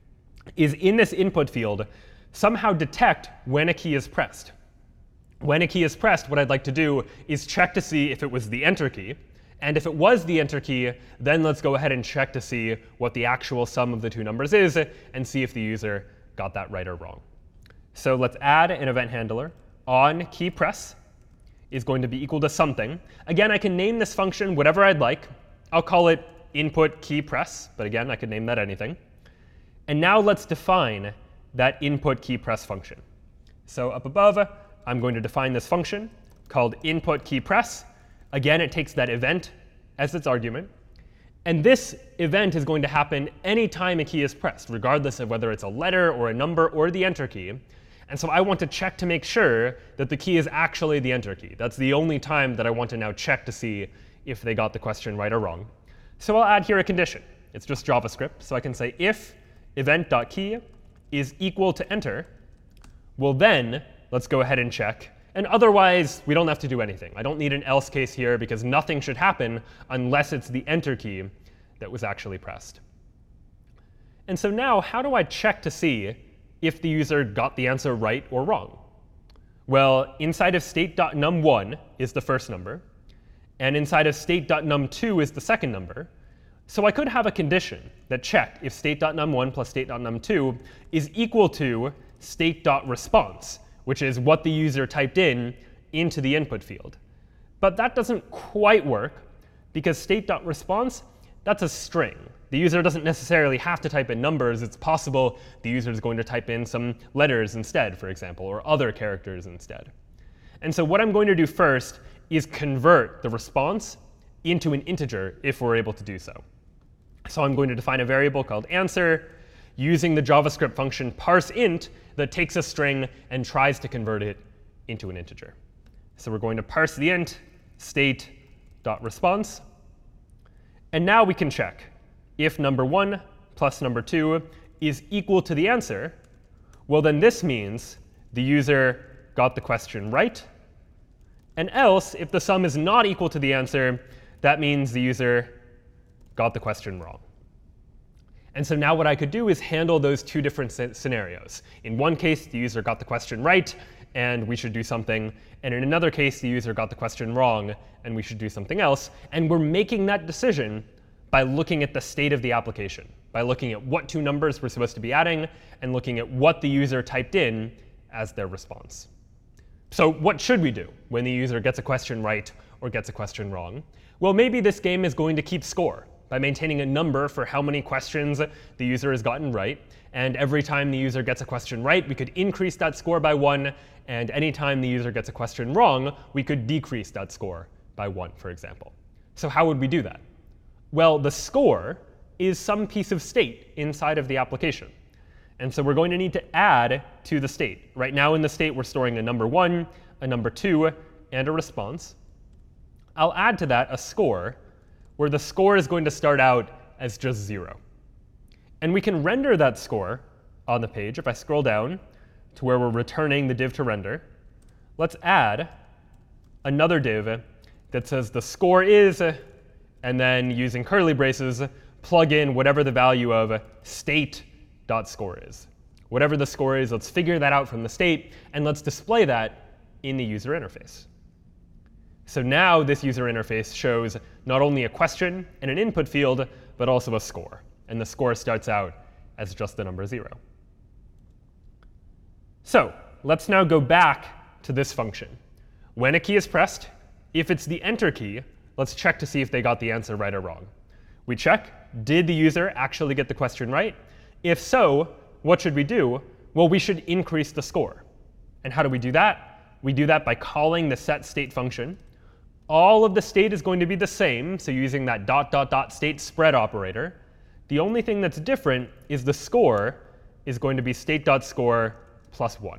is in this input field somehow detect when a key is pressed. When a key is pressed, what I'd like to do is check to see if it was the Enter key. And if it was the Enter key, then let's go ahead and check to see what the actual sum of the two numbers is and see if the user got that right or wrong. So let's add an event handler. On key press is going to be equal to something. Again, I can name this function whatever I'd like. I'll call it input key press. But again, I could name that anything. And now let's define that input key press function. So up above, I'm going to define this function called input key press. Again, it takes that event as its argument. And this event is going to happen anytime a key is pressed, regardless of whether it's a letter or a number or the Enter key. And so I want to check to make sure that the key is actually the Enter key. That's the only time that I want to now check to see if they got the question right or wrong. So I'll add here a condition. It's just JavaScript. So I can say if event.key is equal to Enter, well then, let's go ahead and check. And otherwise, we don't have to do anything. I don't need an else case here because nothing should happen unless it's the Enter key that was actually pressed. And so now, how do I check to see if the user got the answer right or wrong? Well, inside of state.num1 is the first number. And inside of state.num2 is the second number. So I could have a condition that checked if state.num1 plus state.num2 is equal to state.response, which is what the user typed into the input field. But that doesn't quite work, because state.response, that's a string. The user doesn't necessarily have to type in numbers. It's possible the user is going to type in some letters instead, for example, or other characters instead. And so what I'm going to do first is convert the response into an integer if we're able to do so. So I'm going to define a variable called answer using the JavaScript function parseInt that takes a string and tries to convert it into an integer. So we're going to parse the int state.response. And now we can check if number 1 plus number 2 is equal to the answer. Well, then this means the user got the question right. And else, if the sum is not equal to the answer, that means the user got the question wrong. And so now what I could do is handle those two different scenarios. In one case, the user got the question right. and we should do something. And in another case, the user got the question wrong, and we should do something else. And we're making that decision by looking at the state of the application, by looking at what two numbers we're supposed to be adding, and looking at what the user typed in as their response. So what should we do when the user gets a question right or gets a question wrong? Well, maybe this game is going to keep score by maintaining a number for how many questions the user has gotten right. And every time the user gets a question right, we could increase that score by 1. And anytime the user gets a question wrong, we could decrease that score by 1, for example. So how would we do that? Well, the score is some piece of state inside of the application. And so we're going to need to add to the state. Right now in the state, we're storing a number 1, a number 2, and a response. I'll add to that a score, where the score is going to start out as just 0. And we can render that score on the page. If I scroll down to where we're returning the div to render, let's add another div that says the score is, and then using curly braces, plug in whatever the value of state.score is. Whatever the score is, let's figure that out from the state, and let's display that in the user interface. So now this user interface shows not only a question and an input field, but also a score. And the score starts out as just the number 0. So let's now go back to this function. When a key is pressed, if it's the enter key, let's check to see if they got the answer right or wrong. We check, did the user actually get the question right? If so, what should we do? Well, we should increase the score. And how do we do that? We do that by calling the setState function. All of the state is going to be the same, so using that ... state spread operator. The only thing that's different is the score is going to be state.score plus 1.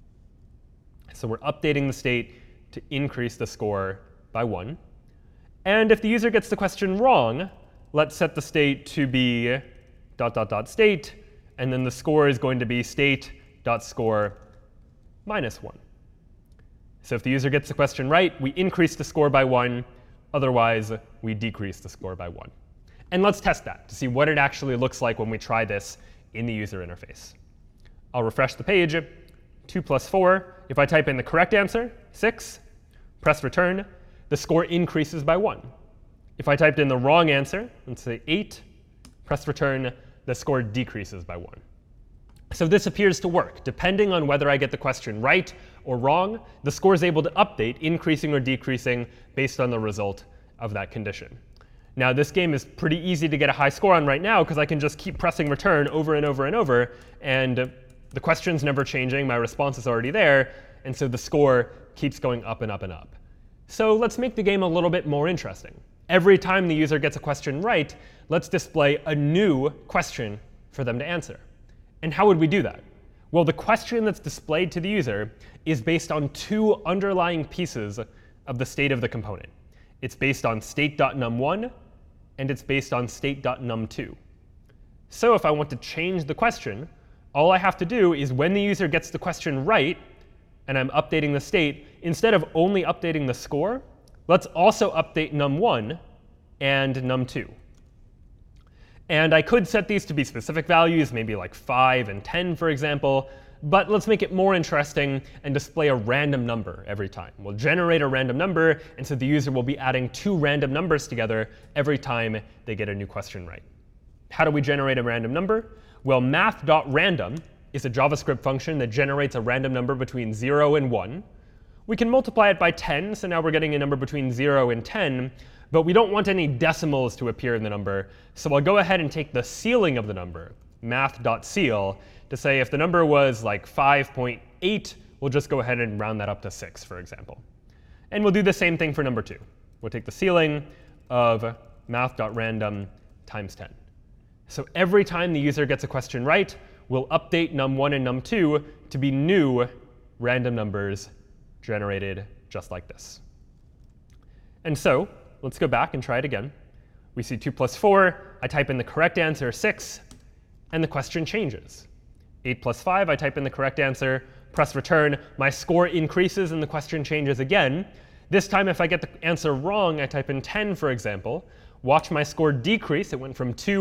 So we're updating the state to increase the score by 1. And if the user gets the question wrong, let's set the state to be ... state, and then the score is going to be state.score minus 1. So if the user gets the question right, we increase the score by 1. Otherwise, we decrease the score by 1. And let's test that to see what it actually looks like when we try this in the user interface. I'll refresh the page. 2 plus 4. If I type in the correct answer, 6, press return, the score increases by 1. If I typed in the wrong answer, let's say 8, press return, the score decreases by 1. So this appears to work. Depending on whether I get the question right or wrong, the score is able to update, increasing or decreasing based on the result of that condition. Now, this game is pretty easy to get a high score on right now, because I can just keep pressing return over and over and over, and the question's never changing. My response is already there, and so the score keeps going up and up and up. So let's make the game a little bit more interesting. Every time the user gets a question right, let's display a new question for them to answer. And how would we do that? Well, the question that's displayed to the user is based on two underlying pieces of the state of the component. It's based on state.num1, and it's based on state.num2. So if I want to change the question, all I have to do is when the user gets the question right, and I'm updating the state, instead of only updating the score, let's also update num1 and num2. And I could set these to be specific values, maybe like 5 and 10, for example. But let's make it more interesting and display a random number every time. We'll generate a random number, and so the user will be adding two random numbers together every time they get a new question right. How do we generate a random number? Well, math.random is a JavaScript function that generates a random number between 0 and 1. We can multiply it by 10, so now we're getting a number between 0 and 10. But we don't want any decimals to appear in the number. So I'll go ahead and take the ceiling of the number, math.ceil, to say if the number was like 5.8, we'll just go ahead and round that up to 6, for example. And we'll do the same thing for number 2. We'll take the ceiling of math.random times 10. So every time the user gets a question right, we'll update num1 and num2 to be new random numbers generated just like this. And so let's go back and try it again. We see 2 plus 4. I type in the correct answer, 6, and the question changes. 8 plus 5, I type in the correct answer, press return. My score increases, and the question changes again. This time, if I get the answer wrong, I type in 10, for example. Watch my score decrease. It went from 2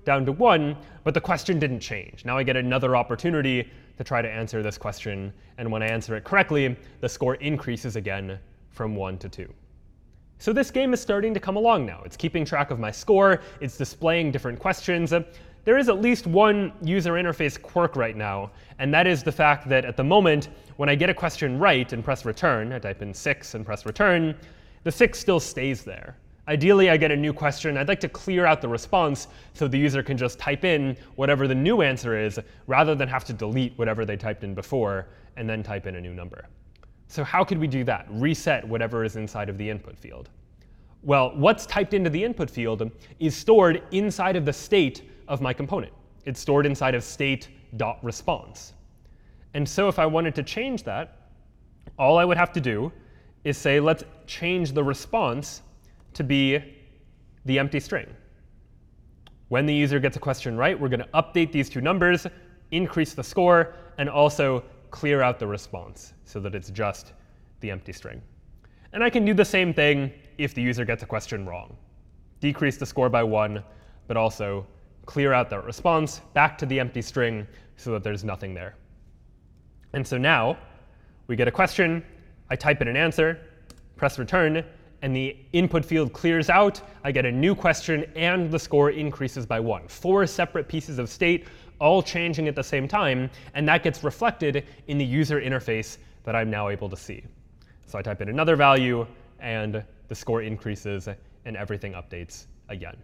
down to 1, but the question didn't change. Now I get another opportunity to try to answer this question, and when I answer it correctly, the score increases again from 1 to 2. So this game is starting to come along now. It's keeping track of my score. It's displaying different questions. There is at least one user interface quirk right now, and that is the fact that at the moment, when I get a question right and press return, I type in 6 and press return, the 6 still stays there. Ideally, I get a new question. I'd like to clear out the response so the user can just type in whatever the new answer is, rather than have to delete whatever they typed in before and then type in a new number. So how could we do that? Reset whatever is inside of the input field. Well, what's typed into the input field is stored inside of the state of my component. It's stored inside of state.response. And so if I wanted to change that, all I would have to do is say, let's change the response to be the empty string. When the user gets a question right, we're going to update these two numbers, increase the score, and also clear out the response so that it's just the empty string. And I can do the same thing if the user gets a question wrong. Decrease the score by 1, but also clear out that response back to the empty string so that there's nothing there. And so now we get a question. I type in an answer, press return, and the input field clears out. I get a new question, and the score increases by 1. 4 separate pieces of state, all changing at the same time, and that gets reflected in the user interface that I'm now able to see. So I type in another value, and the score increases, and everything updates again.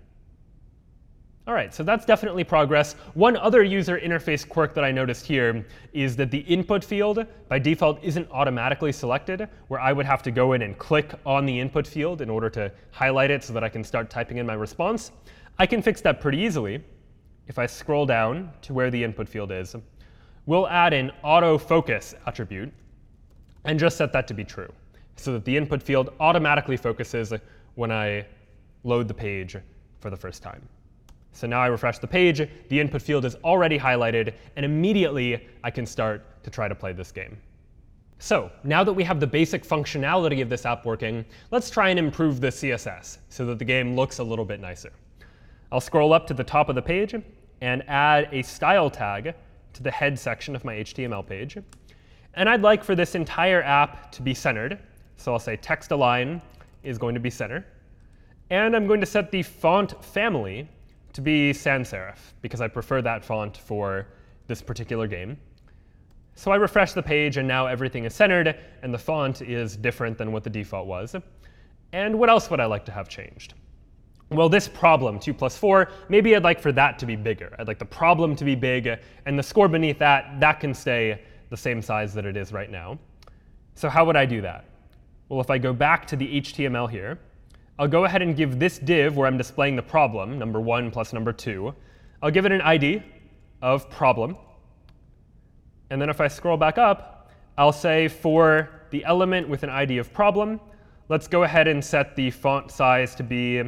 All right, so that's definitely progress. One other user interface quirk that I noticed here is that the input field, by default, isn't automatically selected, where I would have to go in and click on the input field in order to highlight it so that I can start typing in my response. I can fix that pretty easily. If I scroll down to where the input field is, we'll add an autofocus attribute and just set that to be true, so that the input field automatically focuses when I load the page for the first time. So now I refresh the page, the input field is already highlighted, and immediately I can start to try to play this game. So now that we have the basic functionality of this app working, let's try and improve the CSS so that the game looks a little bit nicer. I'll scroll up to the top of the page and add a style tag to the head section of my HTML page. And I'd like for this entire app to be centered. So I'll say text align is going to be center. And I'm going to set the font family to be sans serif, because I prefer that font for this particular game. So I refresh the page, and now everything is centered, and the font is different than what the default was. And what else would I like to have changed? Well, this problem, 2 plus 4, maybe I'd like for that to be bigger. I'd like the problem to be big, and the score beneath that, that can stay the same size that it is right now. So how would I do that? Well, if I go back to the HTML here, I'll go ahead and give this div where I'm displaying the problem, number 1 plus number 2, I'll give it an ID of problem. And then if I scroll back up, I'll say for the element with an ID of problem, let's go ahead and set the font size to be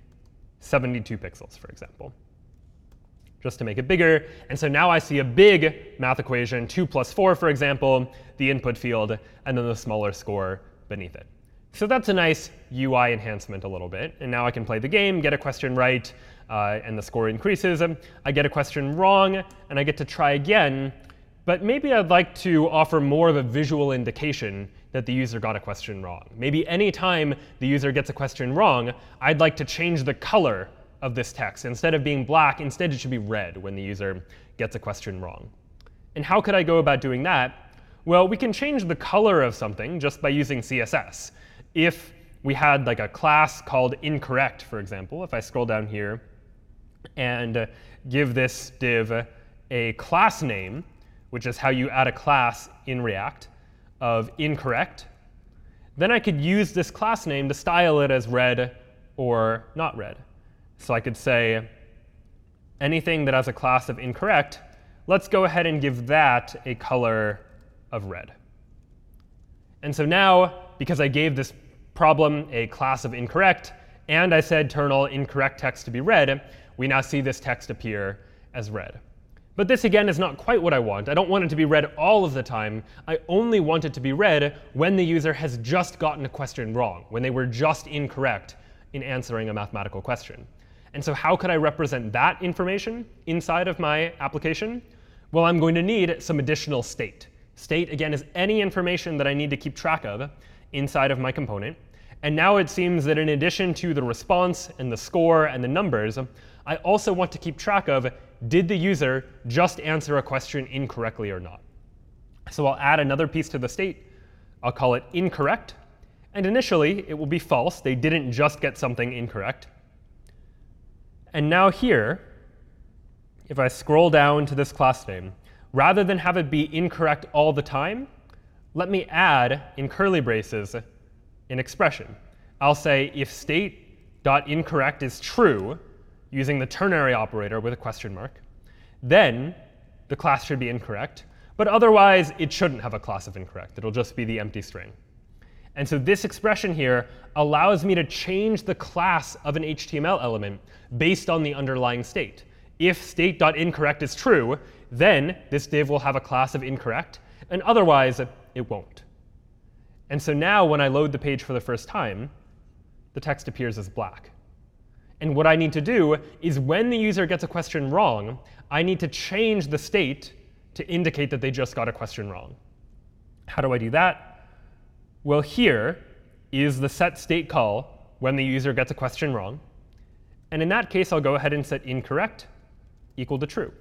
72 pixels, for example, just to make it bigger. And so now I see a big math equation, 2 plus 4, for example, the input field, and then the smaller score beneath it. So that's a nice UI enhancement a little bit. And now I can play the game, get a question right, and the score increases. I get a question wrong, and I get to try again. But maybe I'd like to offer more of a visual indication that the user got a question wrong. Maybe any time the user gets a question wrong, I'd like to change the color of this text. Instead of being black, instead it should be red when the user gets a question wrong. And how could I go about doing that? Well, we can change the color of something just by using CSS. If we had like a class called incorrect, for example, if I scroll down here and give this div a class name, which is how you add a class in React, of incorrect, then I could use this class name to style it as red or not red. So I could say anything that has a class of incorrect, let's go ahead and give that a color of red. And so now, because I gave this problem a class of incorrect, and I said turn all incorrect text to be red, we now see this text appear as red. But this, again, is not quite what I want. I don't want it to be red all of the time. I only want it to be red when the user has just gotten a question wrong, when they were just incorrect in answering a mathematical question. And so how could I represent that information inside of my application? Well, I'm going to need some additional state. State, again, is any information that I need to keep track of inside of my component. And now it seems that in addition to the response and the score and the numbers, I also want to keep track of, did the user just answer a question incorrectly or not? So I'll add another piece to the state. I'll call it incorrect. And initially, it will be false. They didn't just get something incorrect. And now here, if I scroll down to this class name, rather than have it be incorrect all the time, let me add, in curly braces, an expression. I'll say if state.incorrect is true, using the ternary operator with a question mark, then the class should be incorrect. But otherwise, it shouldn't have a class of incorrect. It'll just be the empty string. And so this expression here allows me to change the class of an HTML element based on the underlying state. If state.incorrect is true, then this div will have a class of incorrect, and otherwise, it won't. And so now when I load the page for the first time, the text appears as black. And what I need to do is when the user gets a question wrong, I need to change the state to indicate that they just got a question wrong. How do I do that? Well, here is the set state call when the user gets a question wrong. And in that case, I'll go ahead and set incorrect equal to true.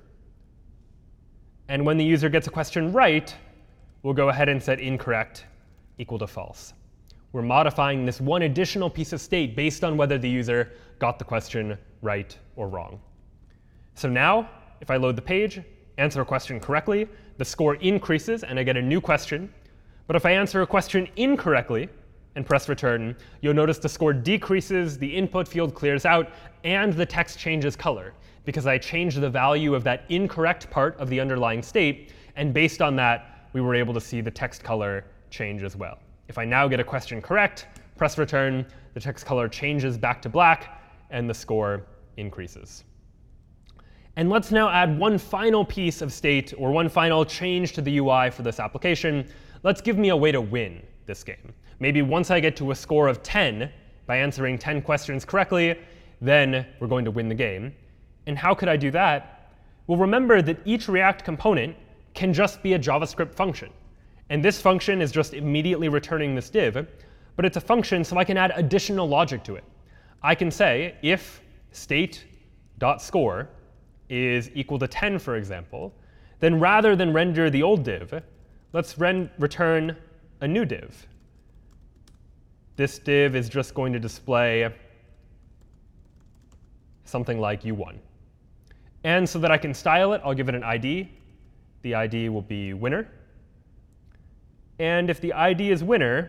And when the user gets a question right, we'll go ahead and set incorrect equal to false. We're modifying this one additional piece of state based on whether the user got the question right or wrong. So now, if I load the page, answer a question correctly, the score increases, and I get a new question. But if I answer a question incorrectly and press return, you'll notice the score decreases, the input field clears out, and the text changes color, because I changed the value of that incorrect part of the underlying state. And based on that, we were able to see the text color change as well. If I now get a question correct, press return, the text color changes back to black, and the score increases. And let's now add one final piece of state, or one final change to the UI for this application. Let's give me a way to win this game. Maybe once I get to a score of 10 by answering 10 questions correctly, then we're going to win the game. And how could I do that? Well, remember that each React component can just be a JavaScript function. And this function is just immediately returning this div. But it's a function, so I can add additional logic to it. I can say if state.score is equal to 10, for example, then rather than render the old div, let's return a new div. This div is just going to display something like u1. And so that I can style it, I'll give it an ID. The ID will be winner. And if the ID is winner,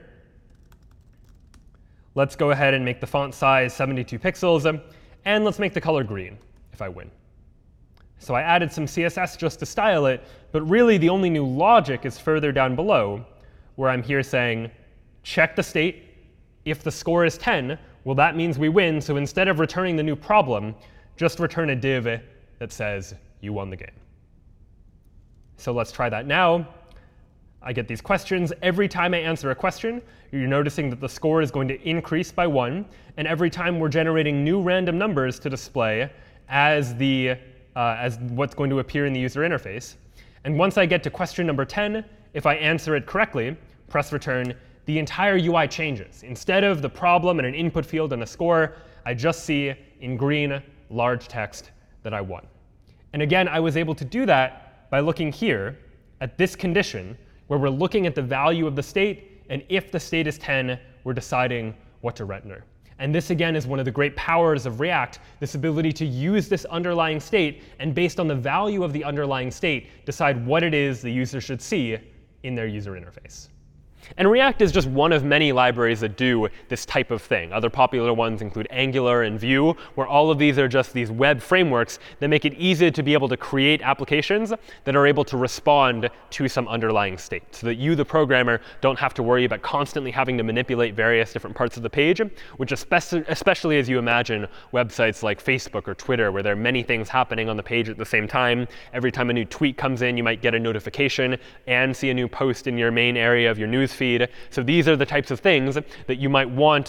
let's go ahead and make the font size 72 pixels. And let's make the color green if I win. So I added some CSS just to style it. But really, the only new logic is further down below, where I'm here saying, check the state. If the score is 10, well, that means we win. So instead of returning the new problem, just return a div that says you won the game. So let's try that now. I get these questions. Every time I answer a question, you're noticing that the score is going to increase by 1. And every time we're generating new random numbers to display as what's going to appear in the user interface. And once I get to question number 10, if I answer it correctly, press return, the entire UI changes. Instead of the problem and an input field and a score, I just see in green large text that I won. And again, I was able to do that by looking here at this condition, where we're looking at the value of the state. And if the state is 10, we're deciding what to render. And this, again, is one of the great powers of React, this ability to use this underlying state, and based on the value of the underlying state, decide what it is the user should see in their user interface. And React is just one of many libraries that do this type of thing. Other popular ones include Angular and Vue, where all of these are just these web frameworks that make it easy to be able to create applications that are able to respond to some underlying state, so that you, the programmer, don't have to worry about constantly having to manipulate various different parts of the page, which especially as you imagine websites like Facebook or Twitter, where there are many things happening on the page at the same time. Every time a new tweet comes in, you might get a notification and see a new post in your main area of your news feed. So these are the types of things that you might want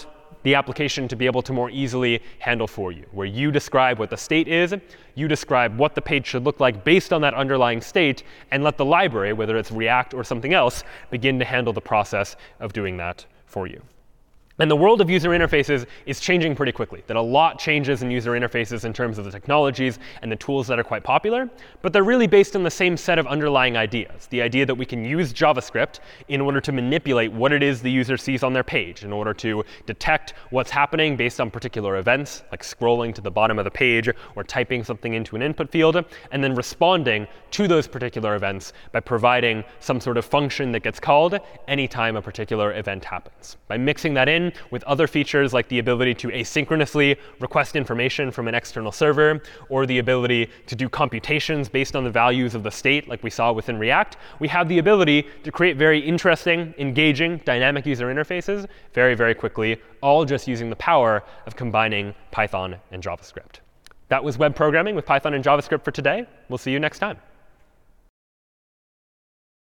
the application to be able to more easily handle for you, where you describe what the state is, you describe what the page should look like based on that underlying state, and let the library, whether it's React or something else, begin to handle the process of doing that for you. And the world of user interfaces is changing pretty quickly. That a lot changes in user interfaces in terms of the technologies and the tools that are quite popular. But they're really based on the same set of underlying ideas. The idea that we can use JavaScript in order to manipulate what it is the user sees on their page, in order to detect what's happening based on particular events, like scrolling to the bottom of the page or typing something into an input field, and then responding to those particular events by providing some sort of function that gets called anytime a particular event happens. By mixing that in with other features like the ability to asynchronously request information from an external server, or the ability to do computations based on the values of the state like we saw within React, we have the ability to create very interesting, engaging, dynamic user interfaces very, very quickly, all just using the power of combining Python and JavaScript. That was web programming with Python and JavaScript for today. We'll see you next time.